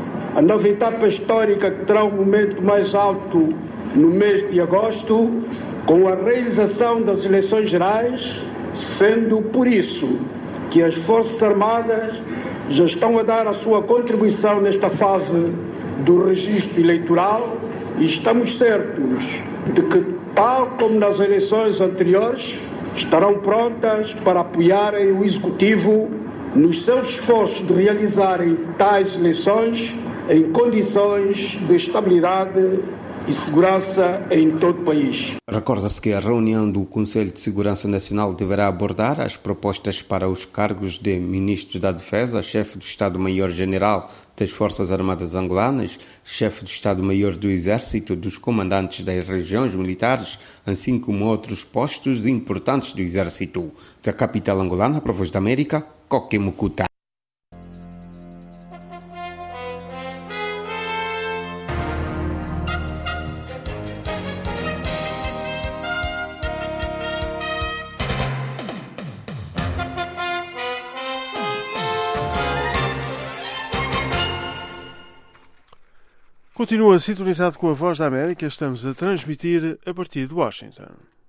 à nova etapa histórica que terá um momento mais alto no mês de agosto, com a realização das eleições gerais, sendo por isso que as Forças Armadas já estão a dar a sua contribuição nesta fase do registro eleitoral e estamos certos de que, tal como nas eleições anteriores, estarão prontas para apoiarem o Executivo nos seus esforços de realizarem tais eleições em condições de estabilidade e segurança em todo o país. Recorda-se que a reunião do Conselho de Segurança Nacional deverá abordar as propostas para os cargos de Ministro da Defesa, Chefe do Estado-Maior-General das Forças Armadas Angolanas, Chefe do Estado-Maior do Exército, dos comandantes das regiões militares, assim como outros postos importantes do Exército. Da capital angolana, para a Voz da América, Coque Mucuta. Continua sintonizado com a Voz da América. Estamos a transmitir a partir de Washington.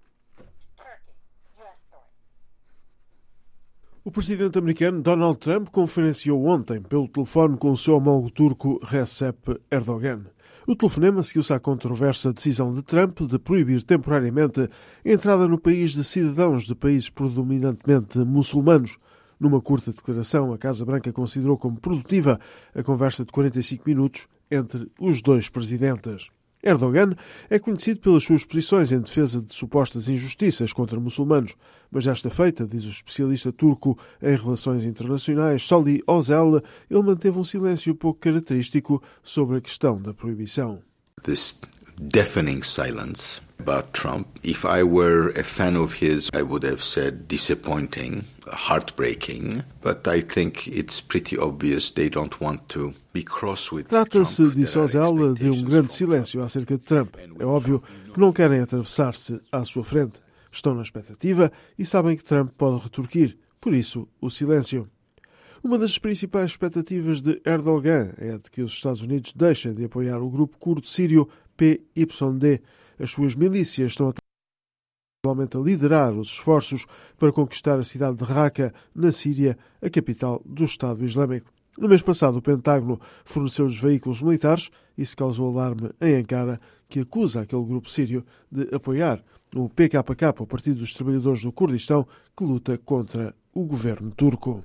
O presidente americano Donald Trump conferenciou ontem pelo telefone com o seu homólogo turco Recep Erdogan. O telefonema seguiu-se à controversa decisão de Trump de proibir temporariamente a entrada no país de cidadãos de países predominantemente muçulmanos. Numa curta declaração, a Casa Branca considerou como produtiva a conversa de 45 minutos entre os dois presidentes. Erdogan é conhecido pelas suas posições em defesa de supostas injustiças contra muçulmanos, mas desta feita, diz o especialista turco em relações internacionais Salih Özel, ele manteve um silêncio pouco característico sobre a questão da proibição. This deafening silence about Trump. If I were a fan of his, I would have said disappointing, heartbreaking, but I think it's pretty obvious they don't want to be cross with Trump. Trata-se, disse Özel, de um grande silêncio acerca de Trump. É óbvio que não querem atravessar-se à sua frente. Estão na expectativa e sabem que Trump pode retorquir. Por isso, o silêncio. Uma das principais expectativas de Erdogan é de que os Estados Unidos deixem de apoiar o grupo curdo sírio PYD. As suas milícias estão atualmente a liderar os esforços para conquistar a cidade de Raqqa, na Síria, a capital do Estado Islâmico. No mês passado, o Pentágono forneceu-lhes veículos militares e isso causou alarme em Ankara, que acusa aquele grupo sírio de apoiar o PKK, o Partido dos Trabalhadores do Kurdistão, que luta contra o governo turco.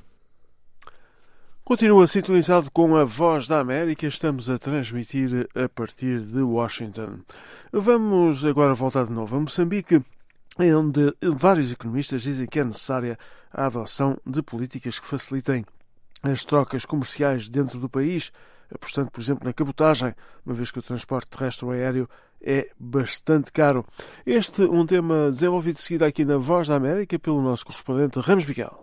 Continua sintonizado com a Voz da América, estamos a transmitir a partir de Washington. Vamos agora voltar de novo a Moçambique, onde vários economistas dizem que é necessária a adoção de políticas que facilitem as trocas comerciais dentro do país, apostando, por exemplo, na cabotagem, uma vez que o transporte terrestre ou aéreo é bastante caro. Este um tema desenvolvido de seguida aqui na Voz da América pelo nosso correspondente Ramos Miguel.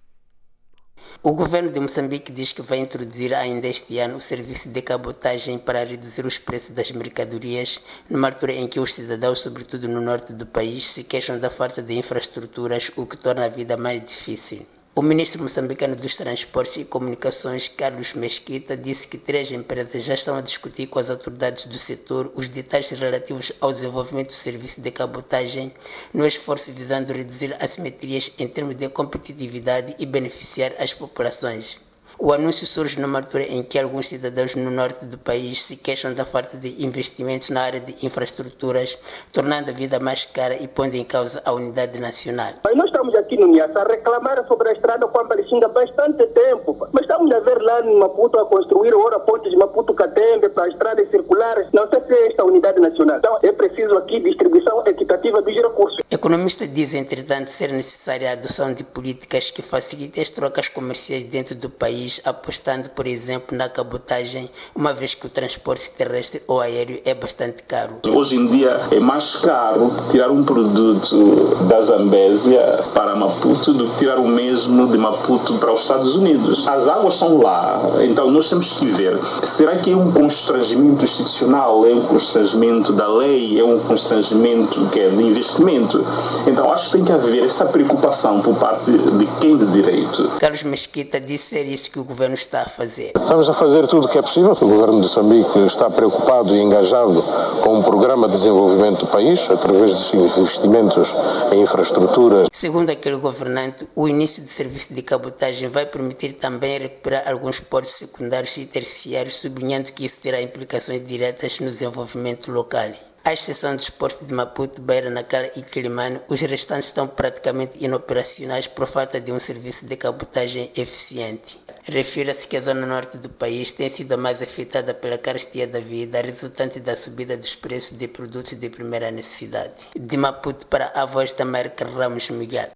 O governo de Moçambique diz que vai introduzir ainda este ano o serviço de cabotagem para reduzir os preços das mercadorias, numa altura em que os cidadãos, sobretudo no norte do país, se queixam da falta de infraestruturas, o que torna a vida mais difícil. O ministro moçambicano dos Transportes e Comunicações, Carlos Mesquita, disse que 3 empresas já estão a discutir com as autoridades do setor os detalhes relativos ao desenvolvimento do serviço de cabotagem, no esforço visando reduzir assimetrias em termos de competitividade e beneficiar as populações. O anúncio surge numa altura em que alguns cidadãos no norte do país se queixam da falta de investimentos na área de infraestruturas, tornando a vida mais cara e pondo em causa a unidade nacional. Nós estamos aqui no Niassa a reclamar sobre a estrada Pambalichinga há bastante tempo, mas estamos a ver lá no Maputo a construir ora pontes de Maputo-Catembe para estradas circulares. Não sei se é esta unidade nacional. Então é preciso aqui distribuição equitativa dos recursos. Economistas dizem, entretanto, ser necessária a adoção de políticas que facilitem as trocas comerciais dentro do país, apostando, por exemplo, na cabotagem, uma vez que o transporte terrestre ou aéreo é bastante caro. Hoje em dia é mais caro tirar um produto da Zambésia para Maputo do que tirar o mesmo de Maputo para os Estados Unidos. As águas são lá, então nós temos que ver. Será que é um constrangimento institucional, é um constrangimento da lei, é um constrangimento que é de investimento? Então acho que tem que haver essa preocupação por parte de quem de direito. Carlos Mesquita disse ser isso que o governo está a fazer. Estamos a fazer tudo o que é possível. O governo de Moçambique está preocupado e engajado com um programa de desenvolvimento do país, através dos investimentos em infraestruturas. Segundo aquele governante, o início do serviço de cabotagem vai permitir também recuperar alguns portos secundários e terciários, sublinhando que isso terá implicações diretas no desenvolvimento local. À exceção dos portos de Maputo, Beira, Nacala e Quilimane, os restantes estão praticamente inoperacionais por falta de um serviço de cabotagem eficiente. Refira-se que a zona norte do país tem sido a mais afetada pela carestia da vida, resultante da subida dos preços de produtos de primeira necessidade. De Maputo para a Voz da América, Ramos Miguel.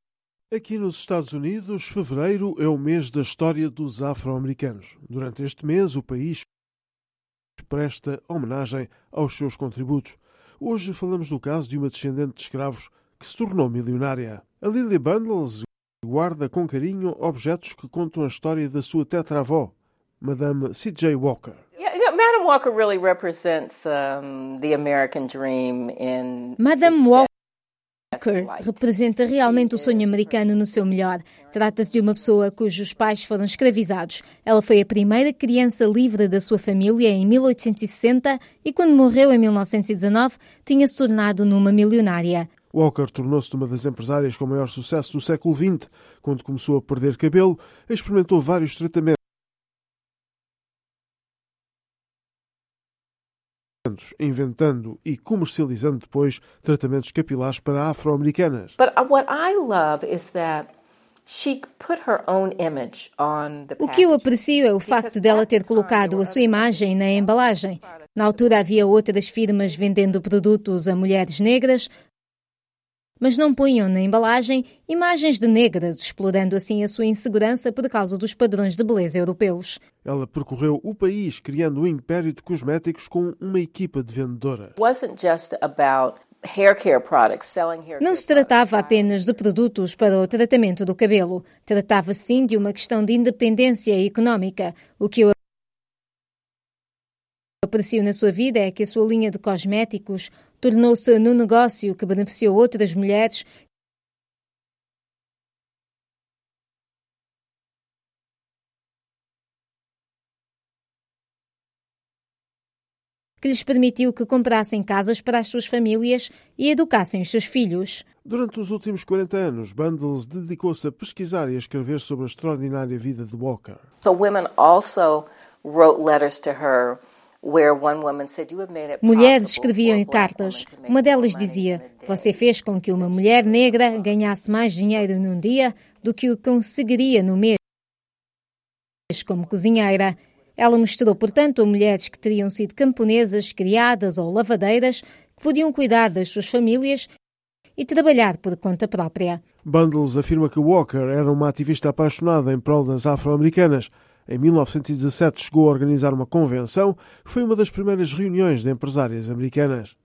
Aqui nos Estados Unidos, fevereiro é o mês da história dos afro-americanos. Durante este mês, o país presta homenagem aos seus contributos. Hoje falamos do caso de uma descendente de escravos que se tornou milionária. A Lily Bundles guarda com carinho objetos que contam a história da sua tetravó, Madame C.J. Walker. Madame Walker really represents the American dream in Madame Walker representa realmente o sonho americano no seu melhor. Trata-se de uma pessoa cujos pais foram escravizados. Ela foi a primeira criança livre da sua família em 1860 e, quando morreu em 1919, tinha-se tornado numa milionária. Walker tornou-se uma das empresárias com maior sucesso do século XX. Quando começou a perder cabelo, experimentou vários tratamentos, inventando e comercializando depois tratamentos capilares para afro-americanas. But what I love is that she put her own image on the packaging. O que eu aprecio é o facto dela ter colocado a sua imagem na embalagem. Na altura havia outras firmas vendendo produtos a mulheres negras, mas não punham na embalagem imagens de negras, explorando assim a sua insegurança por causa dos padrões de beleza europeus. Ela percorreu o país criando um império de cosméticos com uma equipa de vendedora. Não se tratava apenas de produtos para o tratamento do cabelo. Tratava sim de uma questão de independência económica, o que eu aprecio na sua vida é que a sua linha de cosméticos tornou-se num negócio que beneficiou outras mulheres que lhes permitiu que comprassem casas para as suas famílias e educassem os seus filhos. Durante os últimos 40 anos, Bundles dedicou-se a pesquisar e a escrever sobre a extraordinária vida de Walker. Mulheres escreviam-lhe cartas. Uma delas dizia: "Você fez com que uma mulher negra ganhasse mais dinheiro num dia do que o conseguiria no mês como cozinheira." Ela mostrou, portanto, a mulheres que teriam sido camponesas, criadas ou lavadeiras, que podiam cuidar das suas famílias e trabalhar por conta própria. Bundles afirma que Walker era uma ativista apaixonada em prol das afro-americanas. Em 1917 chegou a organizar uma convenção que foi uma das primeiras reuniões de empresárias americanas.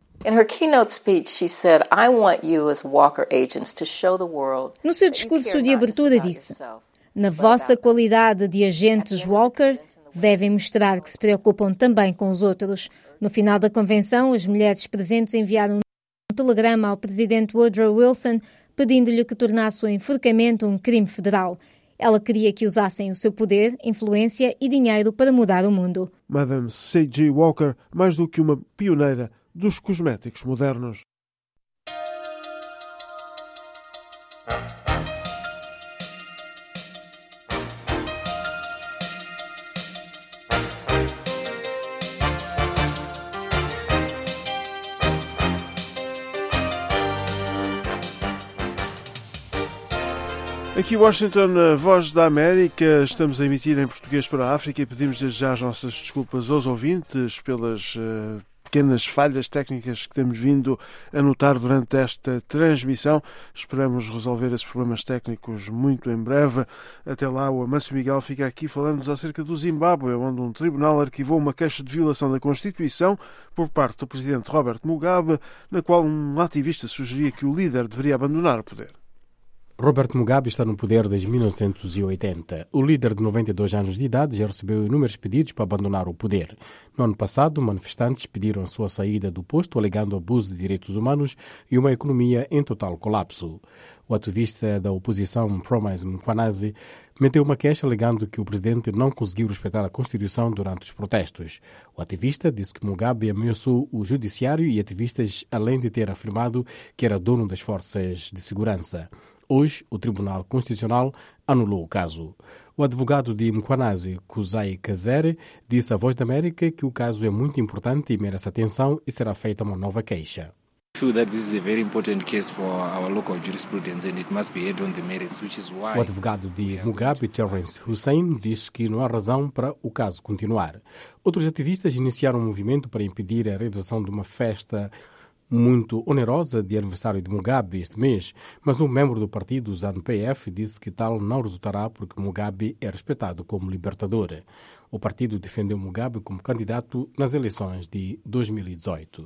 No seu discurso de abertura disse: "Na vossa qualidade de agentes Walker, devem mostrar que se preocupam também com os outros." No final da convenção, as mulheres presentes enviaram um telegrama ao presidente Woodrow Wilson pedindo-lhe que tornasse o enforcamento um crime federal. Ela queria que usassem o seu poder, influência e dinheiro para mudar o mundo. Madame C.G. Walker, mais do que uma pioneira dos cosméticos modernos. Aqui Washington, a Voz da América, estamos a emitir em português para a África e pedimos desde já as nossas desculpas aos ouvintes pelas pequenas falhas técnicas que temos vindo a notar durante esta transmissão. Esperamos resolver esses problemas técnicos muito em breve. Até lá, o Amâncio Miguel fica aqui falando-nos acerca do Zimbábue, onde um tribunal arquivou uma queixa de violação da Constituição por parte do presidente Robert Mugabe, na qual um ativista sugeria que o líder deveria abandonar o poder. Robert Mugabe está no poder desde 1980. O líder de 92 anos de idade já recebeu inúmeros pedidos para abandonar o poder. No ano passado, manifestantes pediram a sua saída do posto, alegando abuso de direitos humanos e uma economia em total colapso. O ativista da oposição Promise Mkhwanazi meteu uma queixa alegando que o presidente não conseguiu respeitar a Constituição durante os protestos. O ativista disse que Mugabe ameaçou o judiciário e ativistas, além de ter afirmado que era dono das forças de segurança. Hoje, o Tribunal Constitucional anulou o caso. O advogado de Mkhwanazi, Kuzai Kazere, disse à Voz da América que o caso é muito importante e merece atenção e será feita uma nova queixa. O advogado de Mugabe, Terence Hussein, disse que não há razão para o caso continuar. Outros ativistas iniciaram um movimento para impedir a realização de uma festa muito onerosa de aniversário de Mugabe este mês, mas um membro do partido ZANU-PF disse que tal não resultará porque Mugabe é respeitado como libertador. O partido defendeu Mugabe como candidato nas eleições de 2018.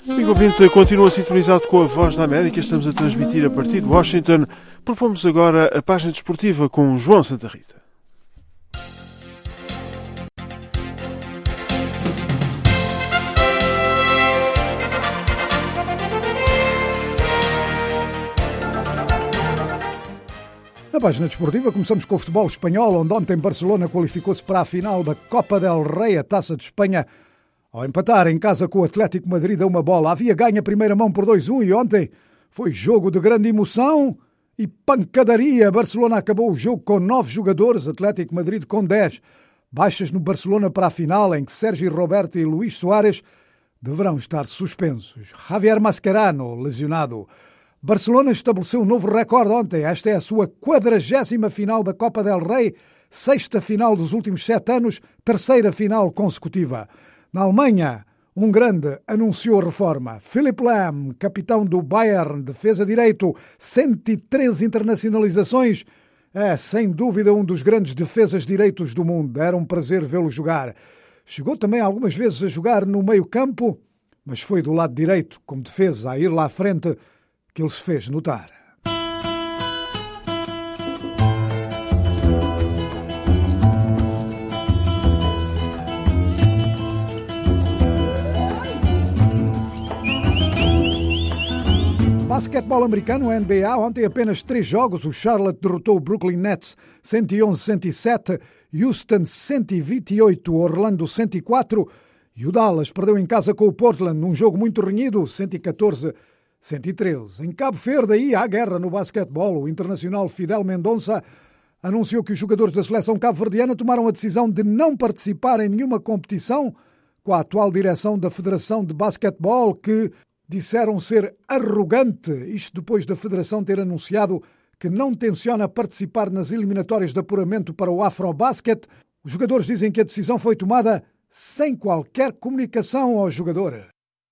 Amigo ouvinte, continua sintonizado com a Voz da América. Estamos a transmitir a partir de Washington. Propomos agora a página desportiva com João Santa Rita. Na página desportiva começamos com o futebol espanhol, onde ontem Barcelona qualificou-se para a final da Copa del Rei, a Taça de Espanha, ao empatar em casa com o Atlético Madrid a uma bola. Havia ganho a primeira mão por 2-1 e ontem foi jogo de grande emoção e pancadaria. Barcelona acabou o jogo com 9 jogadores, Atlético Madrid com 10. Baixas no Barcelona para a final, em que Sérgio Roberto e Luís Soares deverão estar suspensos. Javier Mascherano, lesionado. Barcelona estabeleceu um novo recorde ontem. Esta é a sua 40ª final da Copa del Rei, 6ª final dos últimos 7 anos, 3ª final consecutiva. Na Alemanha, um grande anunciou a reforma. Philipp Lahm, capitão do Bayern, defesa direito, 113 internacionalizações. É, sem dúvida, um dos grandes defesas direitos do mundo. Era um prazer vê-lo jogar. Chegou também algumas vezes a jogar no meio-campo, mas foi do lado direito, como defesa, a ir lá à frente, que ele se fez notar. Basquetebol americano, NBA, ontem apenas 3 jogos. O Charlotte derrotou o Brooklyn Nets 111-107, Houston 128, Orlando 104 e o Dallas perdeu em casa com o Portland num jogo muito renhido, 114-113. Em Cabo Verde, aí há guerra no basquetebol. O internacional Fidel Mendonça anunciou que os jogadores da seleção cabo-verdiana tomaram a decisão de não participar em nenhuma competição com a atual direção da Federação de Basquetebol, que disseram ser arrogante, isto depois da Federação ter anunciado que não tenciona participar nas eliminatórias de apuramento para o Afrobasket. Os jogadores dizem que a decisão foi tomada sem qualquer comunicação ao jogador.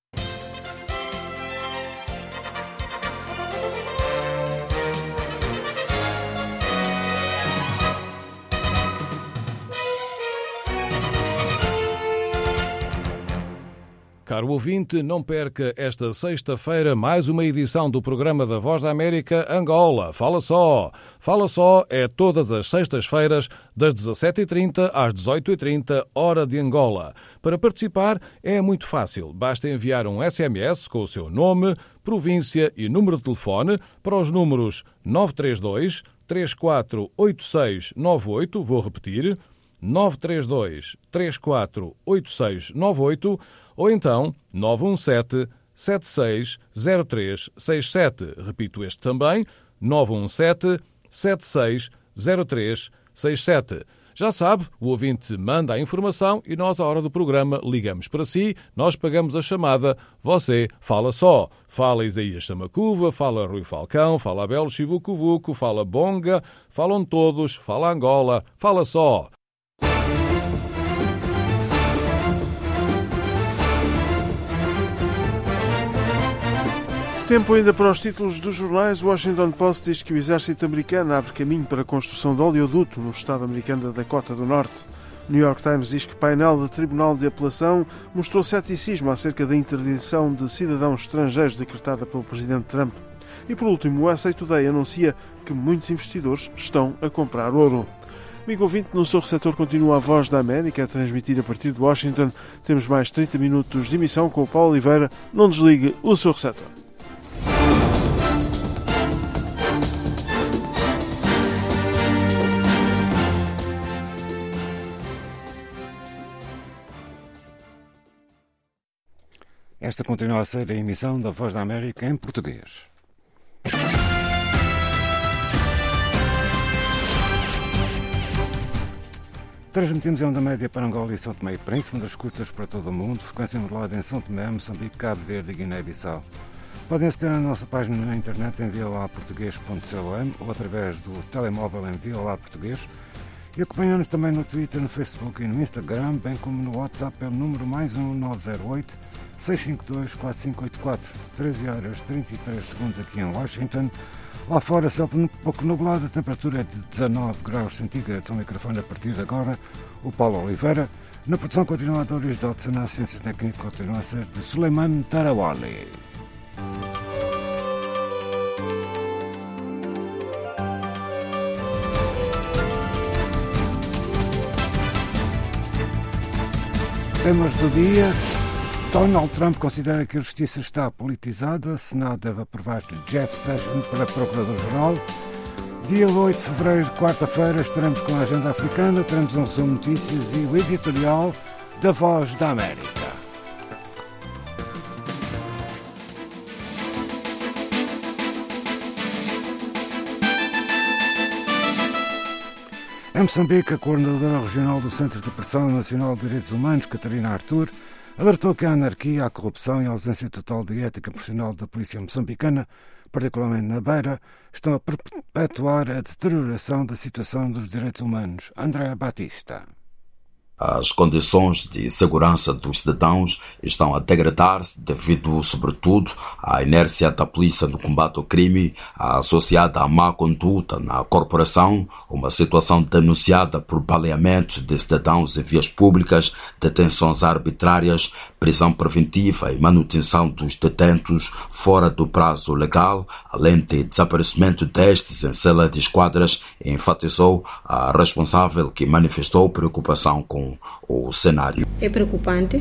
Caro ouvinte, não perca esta sexta-feira mais uma edição do programa da Voz da América Angola. Fala só! Fala só é todas as sextas-feiras, das 17h30 às 18h30, hora de Angola. Para participar é muito fácil. Basta enviar um SMS com o seu nome, província e número de telefone para os números 932 348698, vou repetir, 932 348698, ou então 917-760367. Repito este também, 917-760367. Já sabe, o ouvinte manda a informação e nós, à hora do programa, ligamos para si, nós pagamos a chamada, você fala só. Fala Isaías Samacuva, fala Rui Falcão, fala Abel Chivucuvuco, fala Bonga, falam todos, fala Angola, fala só. Tempo ainda para os títulos dos jornais. O Washington Post diz que o exército americano abre caminho para a construção de oleoduto no estado americano da Dakota do Norte. O New York Times diz que o painel do Tribunal de Apelação mostrou ceticismo acerca da interdição de cidadãos estrangeiros decretada pelo presidente Trump. E por último, o USA Today anuncia que muitos investidores estão a comprar ouro. Amigo ouvinte, no seu receptor continua a Voz da América, a transmitir a partir de Washington. Temos mais 30 minutos de emissão com o Paulo Oliveira. Não desligue o seu receptor. Esta continua a ser a emissão da Voz da América em português. Transmitimos em onda média para Angola e São Tomé e Príncipe, das custas para todo o mundo, frequência modulada em São Tomé, Moçambique, Cabo Verde e Guiné-Bissau. Podem aceder à nossa página na internet em voaportugues.com ou através do telemóvel em Voa Português e acompanham-nos também no Twitter, no Facebook e no Instagram, bem como no WhatsApp pelo número +1 908 652 4584. 13 horas 33 segundos aqui em Washington. Lá fora, céu um pouco nublado, a temperatura é de 19 graus centígrados. Ao microfone a partir de agora, o Paulo Oliveira. Na produção continua a Doris Dodson, na assistência técnica continua a ser de Suleiman Tarawali. Temas do dia. Donald Trump considera que a justiça está politizada. O Senado deve aprovar Jeff Sessions para Procurador-Geral. Dia 8 de fevereiro, quarta-feira, estaremos com a agenda africana, teremos um resumo de notícias e o editorial da Voz da América. Em Moçambique, a coordenadora regional do Centro de Pressão Nacional de Direitos Humanos, Catarina Artur, alertou que a anarquia, a corrupção e a ausência total de ética profissional da polícia moçambicana, particularmente na Beira, estão a perpetuar a deterioração da situação dos direitos humanos. André Batista. As condições de segurança dos cidadãos estão a degradar-se devido, sobretudo, à inércia da polícia no combate ao crime, associada à má conduta na corporação, uma situação denunciada por baleamentos de cidadãos em vias públicas, detenções arbitrárias, prisão preventiva e manutenção dos detentos fora do prazo legal, além de desaparecimento destes em cela de esquadras, enfatizou a responsável, que manifestou preocupação com o cenário. É preocupante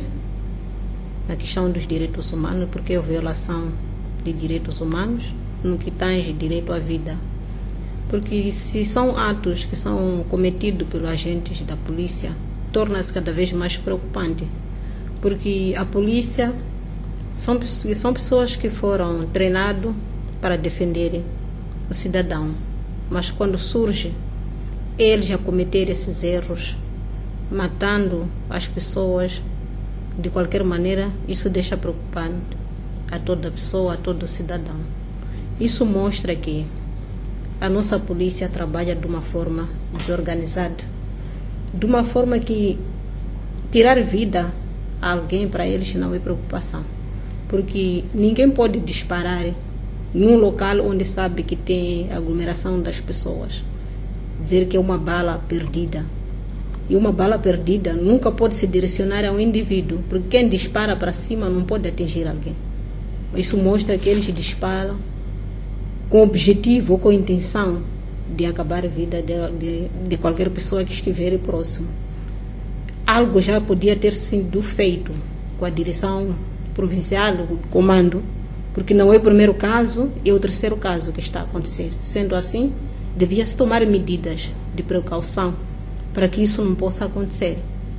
a questão dos direitos humanos, porque é a violação de direitos humanos no que tange direito à vida. Porque se são atos que são cometidos pelos agentes da polícia, torna-se cada vez mais preocupante. Porque a polícia são pessoas que foram treinadas para defenderem o cidadão. Mas quando surge eles a cometer esses erros, matando as pessoas de qualquer maneira, isso deixa preocupante a toda pessoa, a todo cidadão. Isso mostra que a nossa polícia trabalha de uma forma desorganizada, de uma forma que tirar vida a alguém para eles não é preocupação, porque ninguém pode disparar num local onde sabe que tem aglomeração das pessoas, dizer que é uma bala perdida. E uma bala perdida nunca pode se direcionar a um indivíduo, porque quem dispara para cima não pode atingir alguém. Isso mostra que eles disparam com objetivo ou com intenção de acabar a vida de qualquer pessoa que estiver próximo. Algo já podia ter sido feito com a direção provincial, o comando, porque não é o primeiro caso, é o terceiro caso que está a acontecer. Sendo assim, devia-se tomar medidas de precaução para que isso não possa acontecer.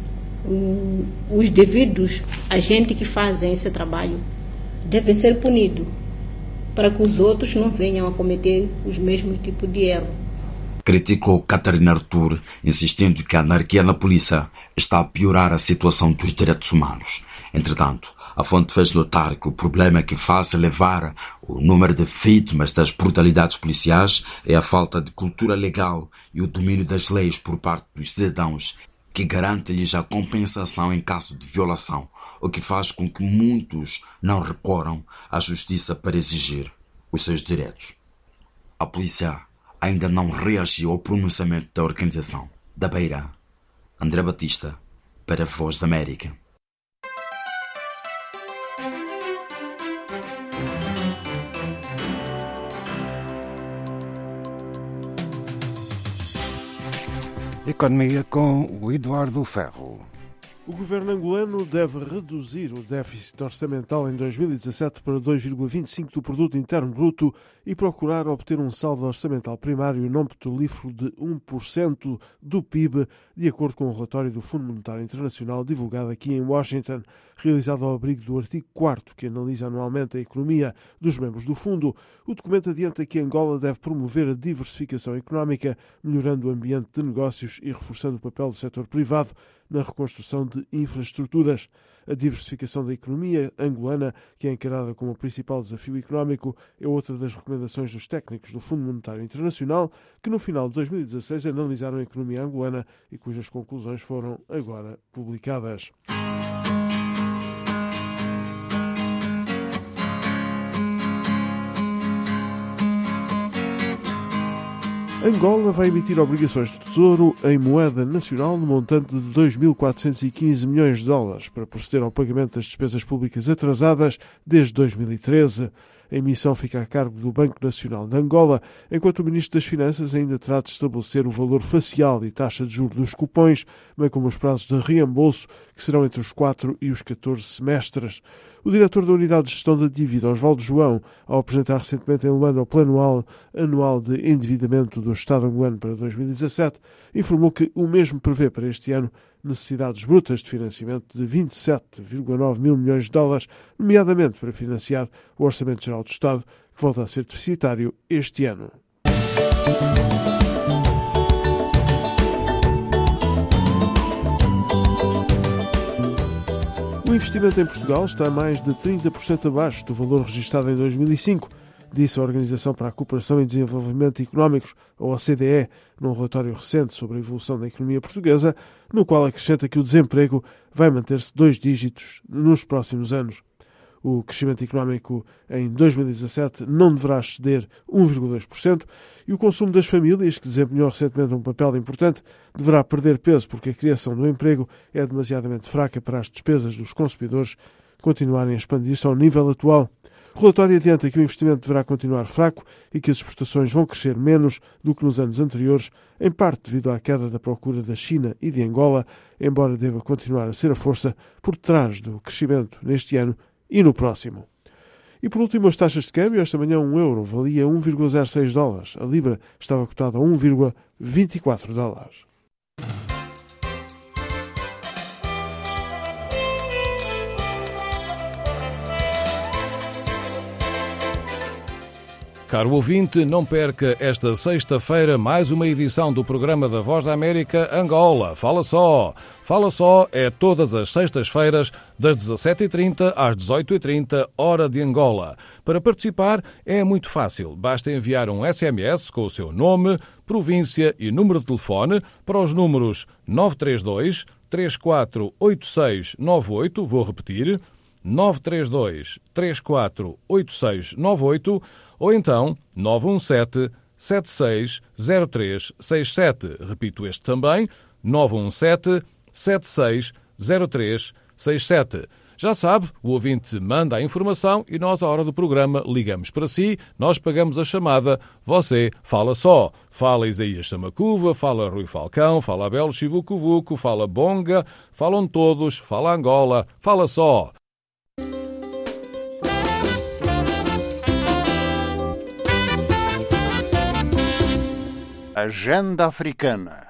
Os devidos agentes que fazem esse trabalho devem ser punidos, para que os outros não venham a cometer os mesmos tipos de erro. Criticou Catarina Artur, insistindo que a anarquia na polícia está a piorar a situação dos direitos humanos. Entretanto, a fonte fez notar que o problema que faz elevar o número de vítimas das brutalidades policiais é a falta de cultura legal e o domínio das leis por parte dos cidadãos, que garante-lhes a compensação em caso de violação, o que faz com que muitos não recorram à justiça para exigir os seus direitos. A polícia ainda não reagiu ao pronunciamento da organização da Beira. André Batista, para a Voz da América. Economia com o Eduardo Ferro. O governo angolano deve reduzir o déficit orçamental em 2017 para 2,25% do produto interno bruto e procurar obter um saldo orçamental primário não petrolífero de 1% do PIB, de acordo com o relatório do Fundo Monetário Internacional divulgado aqui em Washington, realizado ao abrigo do artigo 4º, que analisa anualmente a economia dos membros do fundo. O documento adianta que Angola deve promover a diversificação económica, melhorando o ambiente de negócios e reforçando o papel do setor privado na reconstrução de infraestruturas. A diversificação da economia angolana, que é encarada como o principal desafio económico, é outra das recomendações dos técnicos do Fundo Monetário Internacional, que no final de 2016 analisaram a economia angolana e cujas conclusões foram agora publicadas. Angola vai emitir obrigações de tesouro em moeda nacional no montante de 2.415 milhões de dólares para proceder ao pagamento das despesas públicas atrasadas desde 2013. A emissão fica a cargo do Banco Nacional de Angola, enquanto o Ministro das Finanças ainda terá de estabelecer o valor facial e taxa de juros dos cupões, bem como os prazos de reembolso, que serão entre os 4 e os 14 semestres. O diretor da Unidade de Gestão da Dívida, Osvaldo João, ao apresentar recentemente em Luanda o Plano Anual de Endividamento do Estado angolano para 2017, informou que o mesmo prevê para este ano necessidades brutas de financiamento de 27,9 mil milhões de dólares, nomeadamente para financiar o Orçamento Geral do Estado, que volta a ser deficitário este ano. O investimento em Portugal está a mais de 30% abaixo do valor registado em 2005, disse a Organização para a Cooperação e Desenvolvimento Económicos, ou OCDE, num relatório recente sobre a evolução da economia portuguesa, no qual acrescenta que o desemprego vai manter-se 2 dígitos nos próximos anos. O crescimento económico em 2017 não deverá exceder 1,2% e o consumo das famílias, que desempenhou recentemente um papel importante, deverá perder peso porque a criação do emprego é demasiadamente fraca para as despesas dos consumidores continuarem a expandir-se ao nível atual. O relatório adianta que o investimento deverá continuar fraco e que as exportações vão crescer menos do que nos anos anteriores, em parte devido à queda da procura da China e de Angola, embora deva continuar a ser a força por trás do crescimento neste ano e no próximo. E por último, as taxas de câmbio. Esta manhã um euro valia 1,06 dólares. A libra estava cotada a 1,24 dólares. Caro ouvinte, não perca esta sexta-feira mais uma edição do programa da Voz da América Angola. Fala Só! Fala Só é todas as sextas-feiras, das 17h30 às 18h30, hora de Angola. Para participar é muito fácil. Basta enviar um SMS com o seu nome, província e número de telefone para os números 932 348698, vou repetir, 932 348698, ou então 917 760367. Repito este também, 917 760367. Já sabe, o ouvinte manda a informação e nós, à hora do programa, ligamos para si, nós pagamos a chamada, você fala só. Fala Isaías Samacuva, fala Rui Falcão, fala Abel Chivucuvuco, fala Bonga, falam todos, fala Angola, fala só. Agenda Africana.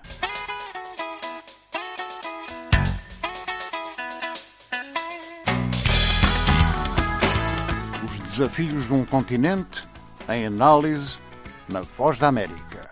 Os desafios de um continente em análise na Voz da América.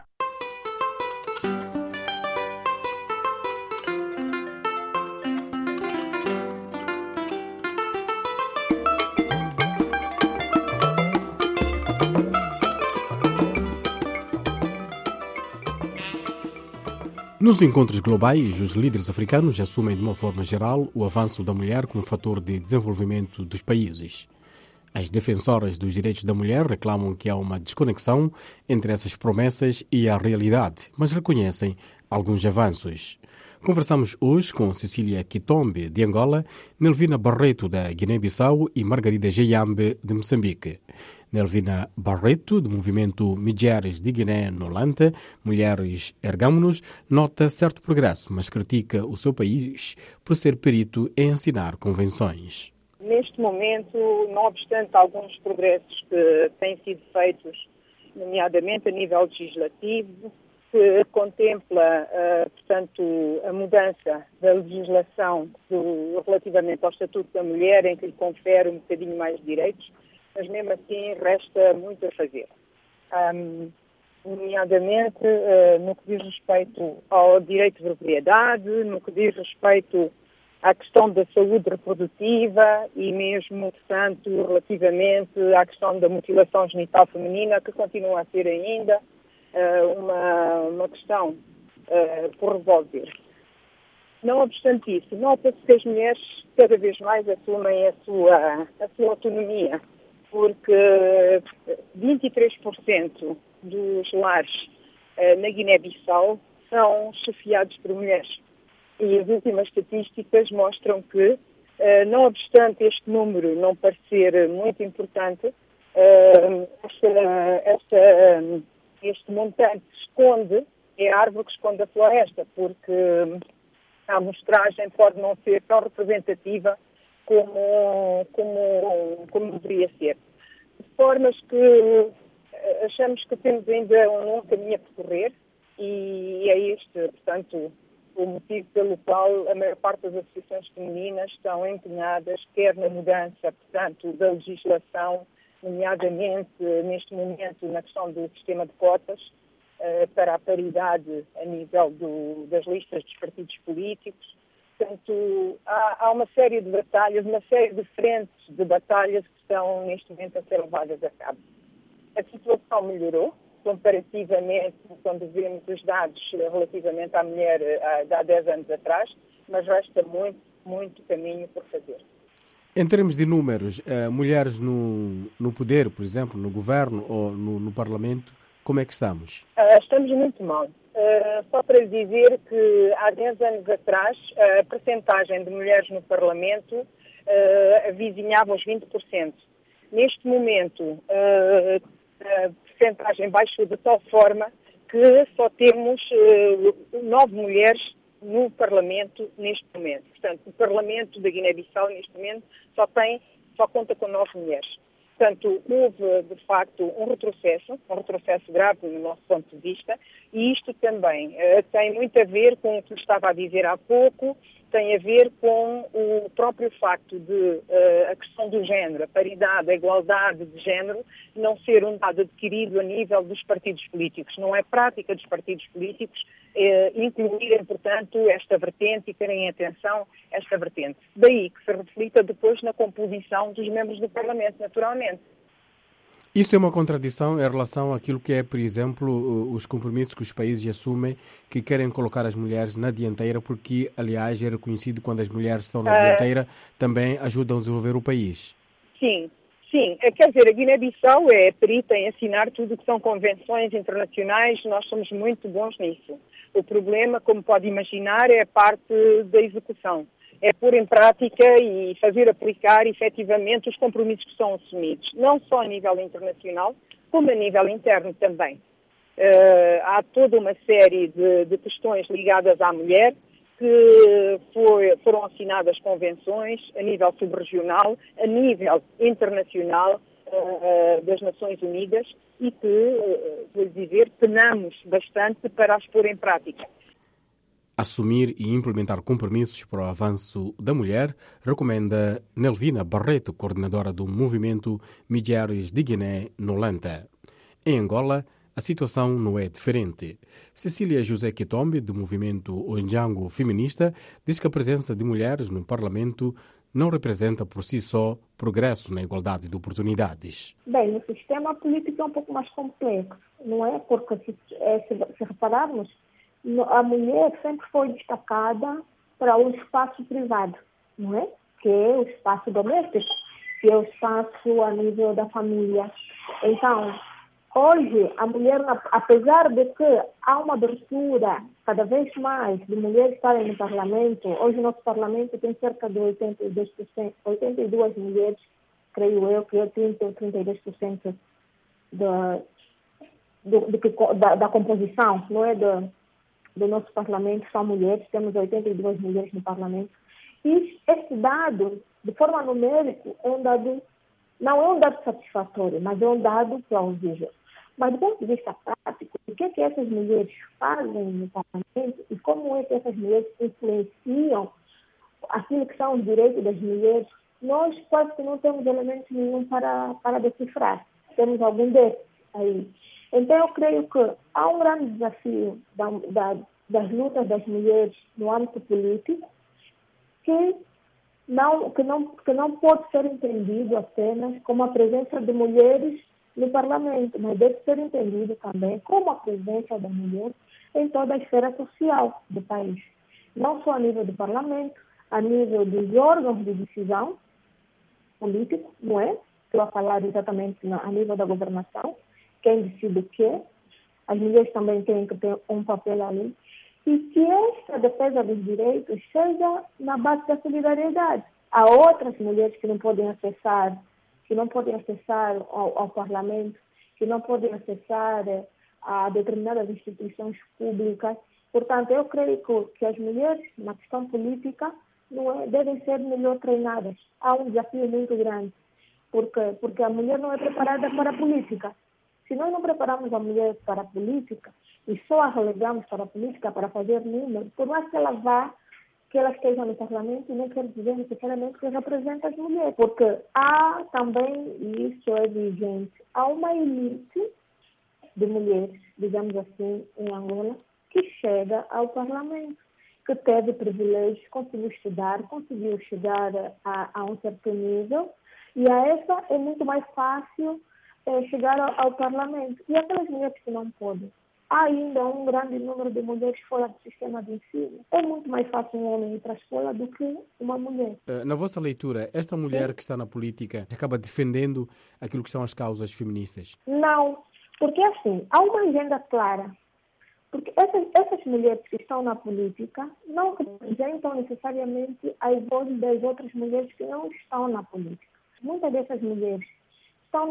Nos encontros globais, os líderes africanos assumem de uma forma geral o avanço da mulher como fator de desenvolvimento dos países. As defensoras dos direitos da mulher reclamam que há uma desconexão entre essas promessas e a realidade, mas reconhecem alguns avanços. Conversamos hoje com Cecília Kitombe, de Angola, Nelvina Barreto, da Guiné-Bissau e Margarida Jeyambe, de Moçambique. Nelvina Barreto, do movimento Mulheres de Guiné Nolante, Mulheres Ergamos, nota certo progresso, mas critica o seu país por ser perito em ensinar convenções. Neste momento, não obstante alguns progressos que têm sido feitos, nomeadamente a nível legislativo, que contempla, portanto, a mudança da legislação relativamente ao Estatuto da Mulher, em que lhe confere um bocadinho mais de direitos, mas mesmo assim resta muito a fazer. Nomeadamente no que diz respeito ao direito de propriedade, no que diz respeito à questão da saúde reprodutiva e mesmo, portanto, relativamente à questão da mutilação genital feminina, que continua a ser ainda uma questão por resolver. Não obstante isso, nota-se que as mulheres cada vez mais assumem a sua autonomia, porque 23% dos lares na Guiné-Bissau são chefiados por mulheres. E as últimas estatísticas mostram que, não obstante este número não parecer muito importante, este montante é a árvore que esconde a floresta, porque a amostragem pode não ser tão representativa como deveria ser. De formas que achamos que temos ainda um caminho a percorrer e é este, portanto, o motivo pelo qual a maior parte das associações femininas estão empenhadas, quer na mudança, portanto, da legislação, nomeadamente, neste momento, na questão do sistema de cotas, para a paridade a nível das listas dos partidos políticos. Portanto, há uma série de batalhas, uma série de frentes de batalhas que estão, neste momento, a ser levadas a cabo. A situação melhorou, comparativamente, quando vemos os dados relativamente à mulher há 10 anos atrás, mas resta muito, muito caminho por fazer. Em termos de números, mulheres no poder, por exemplo, no governo ou no parlamento, como é que estamos? Estamos muito mal. Só para lhe dizer que há 10 anos atrás a percentagem de mulheres no Parlamento avizinhava os 20%. Neste momento a percentagem baixou de tal forma que só temos 9 mulheres no Parlamento neste momento. Portanto, o Parlamento da Guiné-Bissau neste momento só conta com 9 mulheres. Portanto, houve, de facto, um retrocesso grave no nosso ponto de vista, e isto também tem muito a ver com o que eu estava a dizer há pouco, tem a ver com o próprio facto de a questão do género, a paridade, a igualdade de género, não ser um dado adquirido a nível dos partidos políticos. Não é prática dos partidos políticos incluírem, portanto, esta vertente e terem atenção a esta vertente. Daí que se reflita depois na composição dos membros do Parlamento, naturalmente. Isto é uma contradição em relação àquilo que é, por exemplo, os compromissos que os países assumem, que querem colocar as mulheres na dianteira, porque, aliás, é reconhecido quando as mulheres estão na dianteira, também ajudam a desenvolver o país. Sim. Quer dizer, a Guiné-Bissau é perita em assinar tudo o que são convenções internacionais, nós somos muito bons nisso. O problema, como pode imaginar, é a parte da execução. É pôr em prática e fazer aplicar efetivamente os compromissos que são assumidos, não só a nível internacional, como a nível interno também. Há toda uma série de questões ligadas à mulher que foram assinadas convenções a nível subregional, a nível internacional das Nações Unidas e que, vou dizer, penamos bastante para as pôr em prática. Assumir e implementar compromissos para o avanço da mulher, recomenda Nelvina Barreto, coordenadora do movimento Mulheres de Guiné, Nolanta. Em Angola, a situação não é diferente. Cecília José Quitombe, do movimento Onjango Feminista, diz que a presença de mulheres no Parlamento não representa por si só progresso na igualdade de oportunidades. Bem, o sistema político é um pouco mais complexo, não é? Porque se repararmos, a mulher sempre foi destacada para o espaço privado, não é? Que é o espaço doméstico, que é o espaço a nível da família. Então, hoje, a mulher, apesar de que há uma abertura cada vez mais de mulheres estarem no parlamento, hoje o nosso parlamento tem cerca de 82%, 82 mulheres, creio eu, que é 30 ou 32% da composição, não é? Do nosso parlamento são mulheres, temos 82 mulheres no parlamento. E este dado, de forma numérica, não é um dado satisfatório, mas é um dado plausível. Mas do ponto de vista prático, o que é que essas mulheres fazem no parlamento e como é que essas mulheres influenciam aquilo que são os direitos das mulheres, nós quase que não temos elementos nenhum para decifrar. Temos algum desses aí. Então, eu creio que há um grande desafio das lutas das mulheres no âmbito político que não pode ser entendido apenas como a presença de mulheres no parlamento, mas deve ser entendido também como a presença da mulher em toda a esfera social do país. Não só a nível do parlamento, a nível dos órgãos de decisão político, não é? Estou a falar exatamente a nível da governação, quem decide o quê, as mulheres também têm que ter um papel ali, e que essa defesa dos direitos seja na base da solidariedade. Há outras mulheres que não podem acessar ao Parlamento, que não podem acessar a determinadas instituições públicas. Portanto, eu creio que as mulheres, na questão política, devem ser melhor treinadas. Há um desafio muito grande, porque a mulher não é preparada para a política. Se nós não preparamos a mulher para a política e só a relegamos para a política para fazer números, por mais que ela esteja no Parlamento, não quer dizer necessariamente que representa as mulheres, porque há também, e isso é vigente, há uma elite de mulheres, digamos assim, em Angola, que chega ao Parlamento, que teve privilégios, conseguiu estudar, conseguiu chegar a um certo nível, e a essa é muito mais fácil chegar ao Parlamento. E aquelas mulheres que não podem, há ainda um grande número de mulheres fora do sistema de ensino. É muito mais fácil um homem ir para a escola do que uma mulher. Na vossa leitura, esta mulher que está na política acaba defendendo aquilo que são as causas feministas? Não, porque assim, há uma agenda clara. Porque essas mulheres que estão na política não representam necessariamente as vozes das outras mulheres que não estão na política. Muitas dessas mulheres estão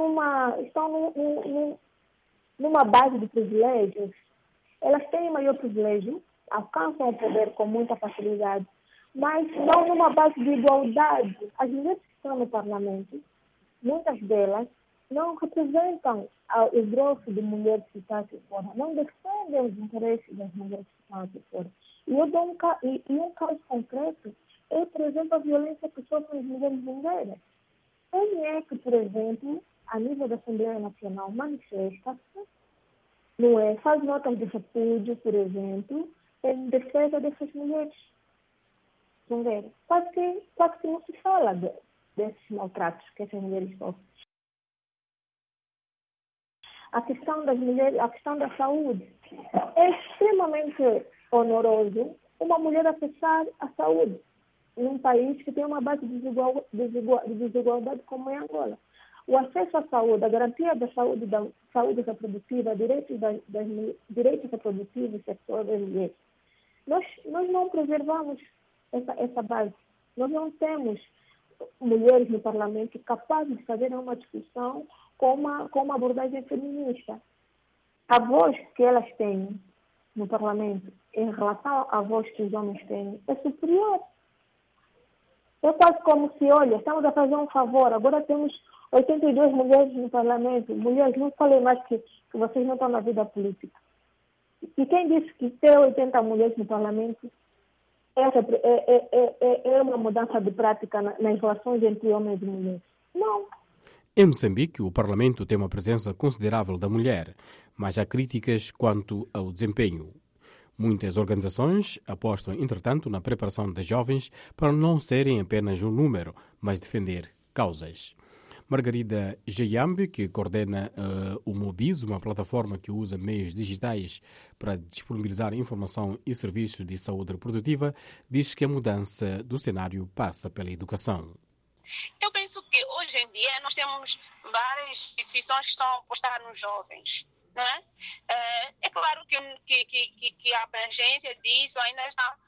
numa base de privilégios. Elas têm maior privilégio, alcançam o poder com muita facilidade, mas não numa base de igualdade. As mulheres que estão no Parlamento, muitas delas não representam o grosso de mulheres que estão aqui fora, não defendem os interesses das mulheres que estão aqui fora. E eu dou um caso concreto é, por exemplo, a violência que sofrem as mulheres brasileiras. Quem é que, por exemplo, a nível da Assembleia Nacional, manifesta-se, não é? Faz notas de repúdio, por exemplo, em defesa dessas mulheres. Quase que não se fala desses maltratos que essas mulheres sofrem. A questão das mulheres, a questão da saúde. É extremamente honoroso uma mulher acessar a saúde num país que tem uma base de desigualdade como é Angola. O acesso à saúde, a garantia da saúde reprodutiva, direitos reprodutivos e sexuais das mulheres. Nós não preservamos essa base. Nós não temos mulheres no Parlamento capazes de fazer uma discussão com uma abordagem feminista. A voz que elas têm no Parlamento em relação à voz que os homens têm é superior. É quase como se, olha, estamos a fazer um favor, agora temos 82 mulheres no Parlamento. Mulheres, não falei mais que vocês não estão na vida política. E quem disse que ter 80 mulheres no Parlamento é uma mudança de prática nas relações entre homens e mulheres? Não. Em Moçambique, o Parlamento tem uma presença considerável da mulher, mas há críticas quanto ao desempenho. Muitas organizações apostam, entretanto, na preparação das jovens para não serem apenas um número, mas defender causas. Margarida Jayambi, que coordena o Mobis, uma plataforma que usa meios digitais para disponibilizar informação e serviços de saúde reprodutiva, diz que a mudança do cenário passa pela educação. Eu penso que hoje em dia nós temos várias instituições que estão a apostar nos jovens. Não é? É claro que a abrangência disso ainda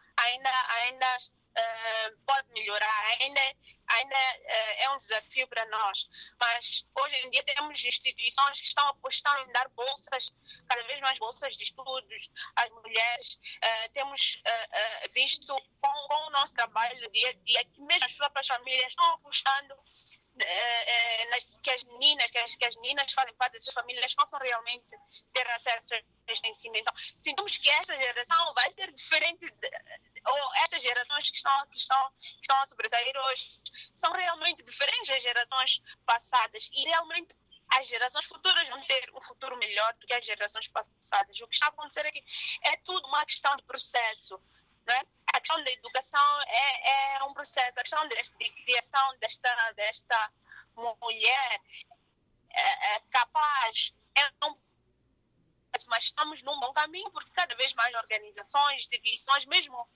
pode melhorar, ainda é um desafio para nós. Mas hoje em dia temos instituições que estão apostando em dar bolsas, cada vez mais bolsas de estudos às mulheres. Temos visto com o nosso trabalho no dia a dia que mesmo as próprias famílias estão apostando que as meninas que fazem parte dessas famílias possam realmente ter acesso a este ensino. Então, sentimos que esta geração vai ser diferente, ou estas gerações que estão a sobressair hoje são realmente diferentes das gerações passadas, e realmente as gerações futuras vão ter um futuro melhor do que as gerações passadas. O que está a acontecer aqui é tudo uma questão de processo, não é? A questão da educação é um processo. A questão de criação desta mulher capaz mas estamos num bom caminho, porque cada vez mais organizações, instituições, mesmo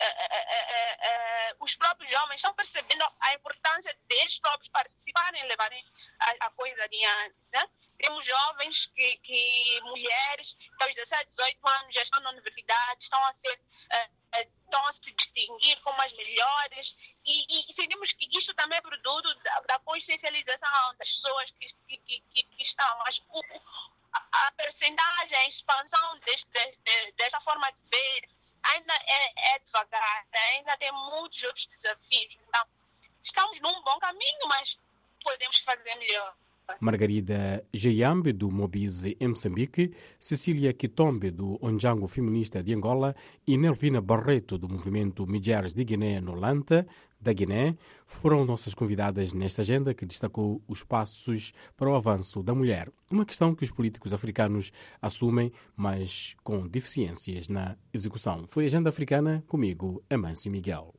os próprios jovens estão percebendo a importância deles próprios participarem e levarem a coisa adiante, né? Temos jovens mulheres que aos 17, 18 anos já estão na universidade, estão a se distinguir como as melhores e sentimos que isto também é produto da consciencialização das pessoas que estão. Mas a percentagem, a expansão desta forma de ver ainda é devagar, ainda tem muitos outros desafios. Então, estamos num bom caminho, mas podemos fazer melhor. Margarida Jeyambe, do Mobize, em Moçambique, Cecília Kitombe, do Ondjango Feminista de Angola e Nelvina Barreto, do Movimento Mulheres de Guiné no Lanta, da Guiné, foram nossas convidadas nesta agenda que destacou os passos para o avanço da mulher. Uma questão que os políticos africanos assumem, mas com deficiências na execução. Foi a Agenda Africana, comigo, Amâncio Miguel.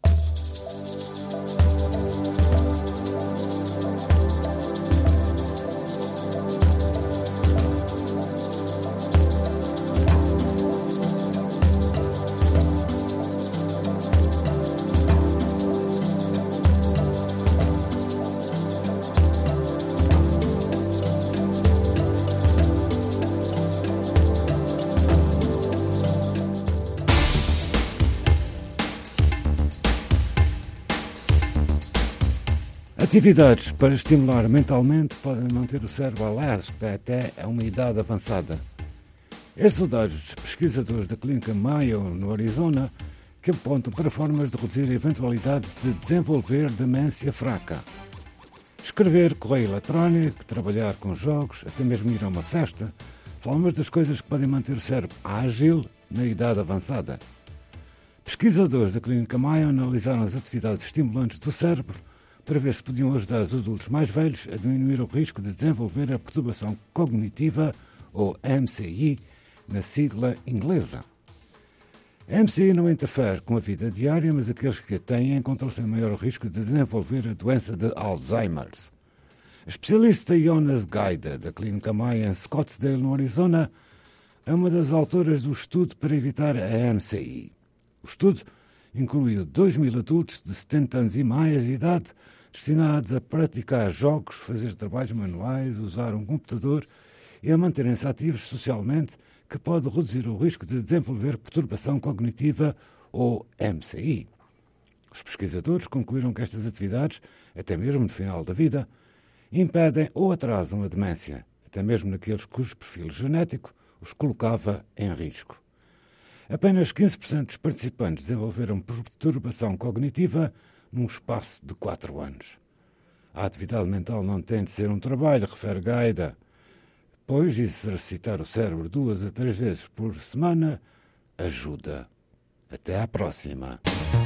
Atividades para estimular mentalmente podem manter o cérebro alerta até a uma idade avançada. Estes são dados dos pesquisadores da Clínica Mayo, no Arizona, que apontam para formas de reduzir a eventualidade de desenvolver demência fraca. Escrever, correio eletrónico, trabalhar com jogos, até mesmo ir a uma festa, são algumas das coisas que podem manter o cérebro ágil na idade avançada. Pesquisadores da Clínica Mayo analisaram as atividades estimulantes do cérebro para ver se podiam ajudar os adultos mais velhos a diminuir o risco de desenvolver a perturbação cognitiva, ou MCI, na sigla inglesa. A MCI não interfere com a vida diária, mas aqueles que a têm encontram-se em maior risco de desenvolver a doença de Alzheimer. A especialista Jonas Gaida, da Clínica Mayo em Scottsdale, no Arizona, é uma das autoras do estudo para evitar a MCI. O estudo incluiu 2.000 adultos de 70 anos e mais de idade destinados a praticar jogos, fazer trabalhos manuais, usar um computador e a manterem-se ativos socialmente, que pode reduzir o risco de desenvolver perturbação cognitiva, ou MCI. Os pesquisadores concluíram que estas atividades, até mesmo no final da vida, impedem ou atrasam a demência, até mesmo naqueles cujo perfil genético os colocava em risco. Apenas 15% dos participantes desenvolveram perturbação cognitiva num espaço de 4 anos. A atividade mental não tem de ser um trabalho, refere Gaida, pois exercitar o cérebro 2 a 3 vezes por semana ajuda. Até à próxima.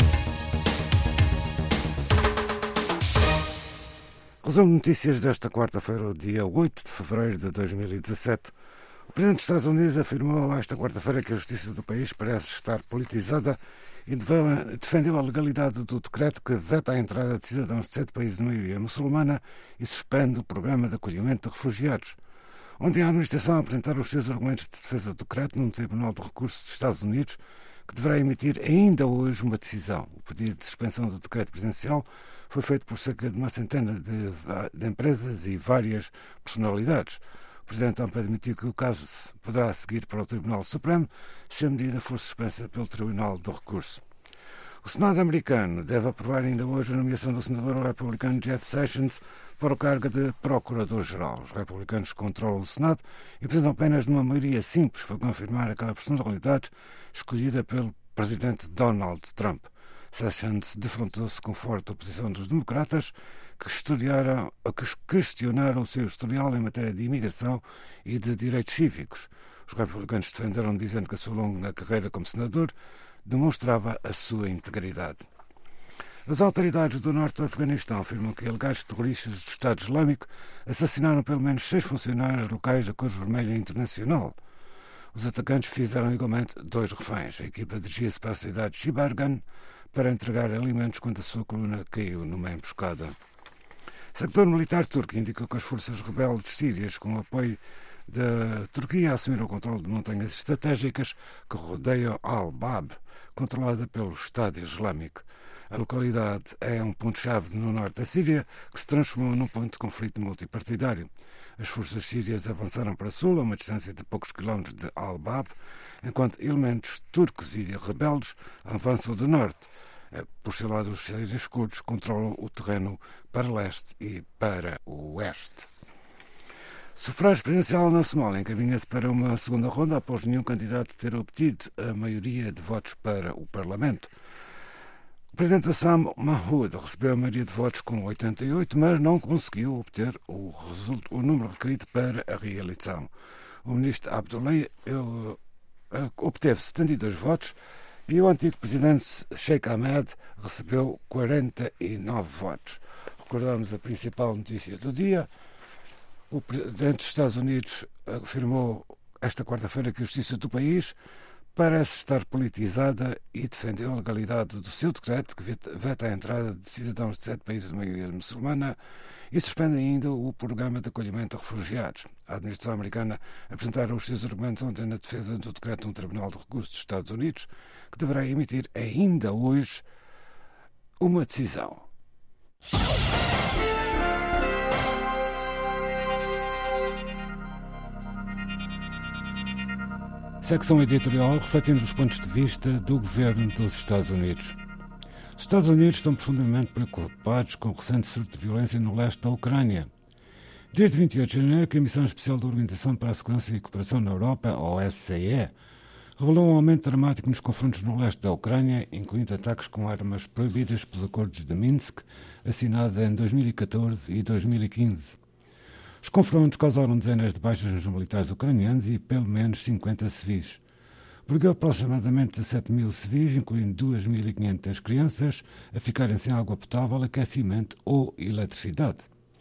Resumo de notícias desta quarta-feira, dia 8 de fevereiro de 2017. O Presidente dos Estados Unidos afirmou esta quarta-feira que a justiça do país parece estar politizada e defendeu a legalidade do decreto que veta a entrada de cidadãos de 7 países de maioria muçulmana e suspende o programa de acolhimento de refugiados. Ontem a administração apresentaram os seus argumentos de defesa do decreto num Tribunal de Recursos dos Estados Unidos, que deverá emitir ainda hoje uma decisão. O pedido de suspensão do decreto presidencial foi feito por cerca de uma centena de empresas e várias personalidades. O Presidente também admitiu que o caso poderá seguir para o Tribunal Supremo se a medida for suspensa pelo Tribunal do Recurso. O Senado americano deve aprovar ainda hoje a nomeação do senador republicano Jeff Sessions para o cargo de Procurador-Geral. Os republicanos controlam o Senado e precisam apenas de uma maioria simples para confirmar aquela personalidade escolhida pelo presidente Donald Trump. Sessions defrontou-se com forte oposição dos democratas, que questionaram o seu historial em matéria de imigração e de direitos cívicos. Os republicanos defenderam dizendo que a sua longa carreira como senador demonstrava a sua integridade. As autoridades do norte do Afeganistão afirmam que alegados terroristas do Estado Islâmico assassinaram pelo menos 6 funcionários locais da Cruz Vermelha Internacional. Os atacantes fizeram igualmente 2 reféns. A equipa dirigia-se para a cidade de Shibargan para entregar alimentos quando a sua coluna caiu numa emboscada. O sector militar turco indicou que as forças rebeldes sírias, com o apoio da Turquia, assumiram o controle de montanhas estratégicas que rodeiam Al-Bab, controlada pelo Estado Islâmico. A localidade é um ponto-chave no norte da Síria que se transformou num ponto de conflito multipartidário. As forças sírias avançaram para sul, a uma distância de poucos quilómetros de Al-Bab, enquanto elementos turcos e rebeldes avançam do norte. Por seu lado, os sírios curdos controlam o terreno para leste e para o oeste. Sufrágio presidencial na Somália encaminha-se para uma segunda ronda após nenhum candidato ter obtido a maioria de votos para o Parlamento. O presidente Hassan Mahmoud recebeu a maioria de votos com 88, mas não conseguiu obter o número requerido para a reeleição. O ministro Abdullahi obteve 72 votos e o antigo presidente Sheikh Ahmed recebeu 49 votos. Recordamos a principal notícia do dia. O presidente dos Estados Unidos afirmou esta quarta-feira que a justiça do país parece estar politizada e defendeu a legalidade do seu decreto que veta a entrada de cidadãos de 7 países de maioria muçulmana e suspende ainda o programa de acolhimento a refugiados. A administração americana apresentaram os seus argumentos ontem na defesa do decreto no Tribunal de Recursos dos Estados Unidos, que deverá emitir ainda hoje uma decisão. Secção editorial refletindo os pontos de vista do governo dos Estados Unidos. Os Estados Unidos estão profundamente preocupados com o recente surto de violência no leste da Ucrânia. Desde 28 de janeiro, que a Missão Especial da Organização para a Segurança e Cooperação na Europa, OSCE, revelou um aumento dramático nos confrontos no leste da Ucrânia, incluindo ataques com armas proibidas pelos acordos de Minsk, assinados em 2014 e 2015. Os confrontos causaram dezenas de baixas nos militares ucranianos e pelo menos 50 civis. Obrigou aproximadamente 17 mil civis, incluindo 2.500 crianças, a ficarem sem água potável, aquecimento ou eletricidade.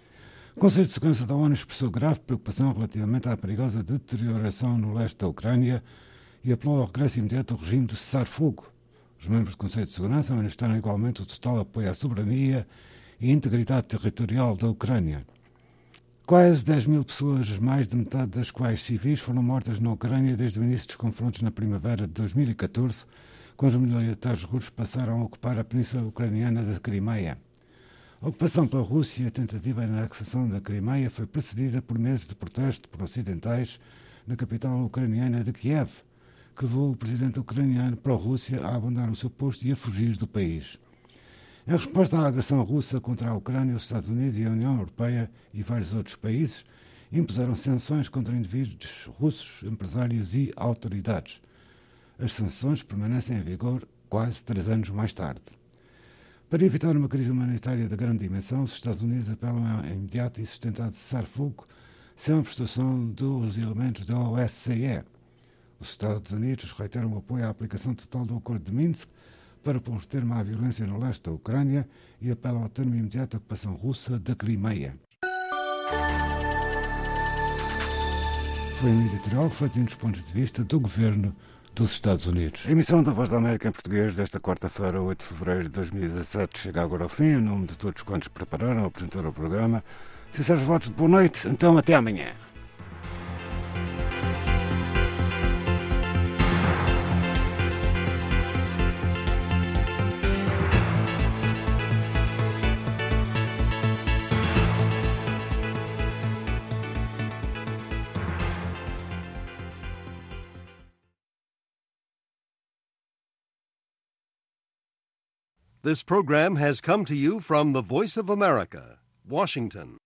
O Conselho de Segurança da ONU expressou grave preocupação relativamente à perigosa deterioração no leste da Ucrânia e apelou ao regresso imediato ao regime do cessar-fogo. Os membros do Conselho de Segurança manifestaram igualmente o total apoio à soberania e integridade territorial da Ucrânia. Quase 10 mil pessoas, mais de metade das quais civis, foram mortas na Ucrânia desde o início dos confrontos na primavera de 2014, quando os militares russos passaram a ocupar a península ucraniana da Crimeia. A ocupação pela Rússia e a tentativa de anexação da Crimeia foi precedida por meses de protesto por ocidentais na capital ucraniana de Kiev, que levou o presidente ucraniano pró-Rússia a abandonar o seu posto e a fugir do país. Em resposta à agressão russa contra a Ucrânia, os Estados Unidos e a União Europeia e vários outros países impuseram sanções contra indivíduos russos, empresários e autoridades. As sanções permanecem em vigor quase 3 anos mais tarde. Para evitar uma crise humanitária de grande dimensão, os Estados Unidos apelam a imediato e sustentado cessar-fogo sem a prestação dos elementos da OSCE. Os Estados Unidos reiteram o apoio à aplicação total do Acordo de Minsk para pôr termo à violência no leste da Ucrânia e apelam ao termo imediato à ocupação russa da Crimeia. Foi um editorial refletindo os pontos de vista do governo dos Estados Unidos. A emissão da Voz da América em português desta quarta-feira, 8 de fevereiro de 2017, chega agora ao fim. Em nome de todos quantos prepararam, apresentaram o programa. Sinceros votos de boa noite, então até amanhã. This program has come to you from the Voice of America, Washington.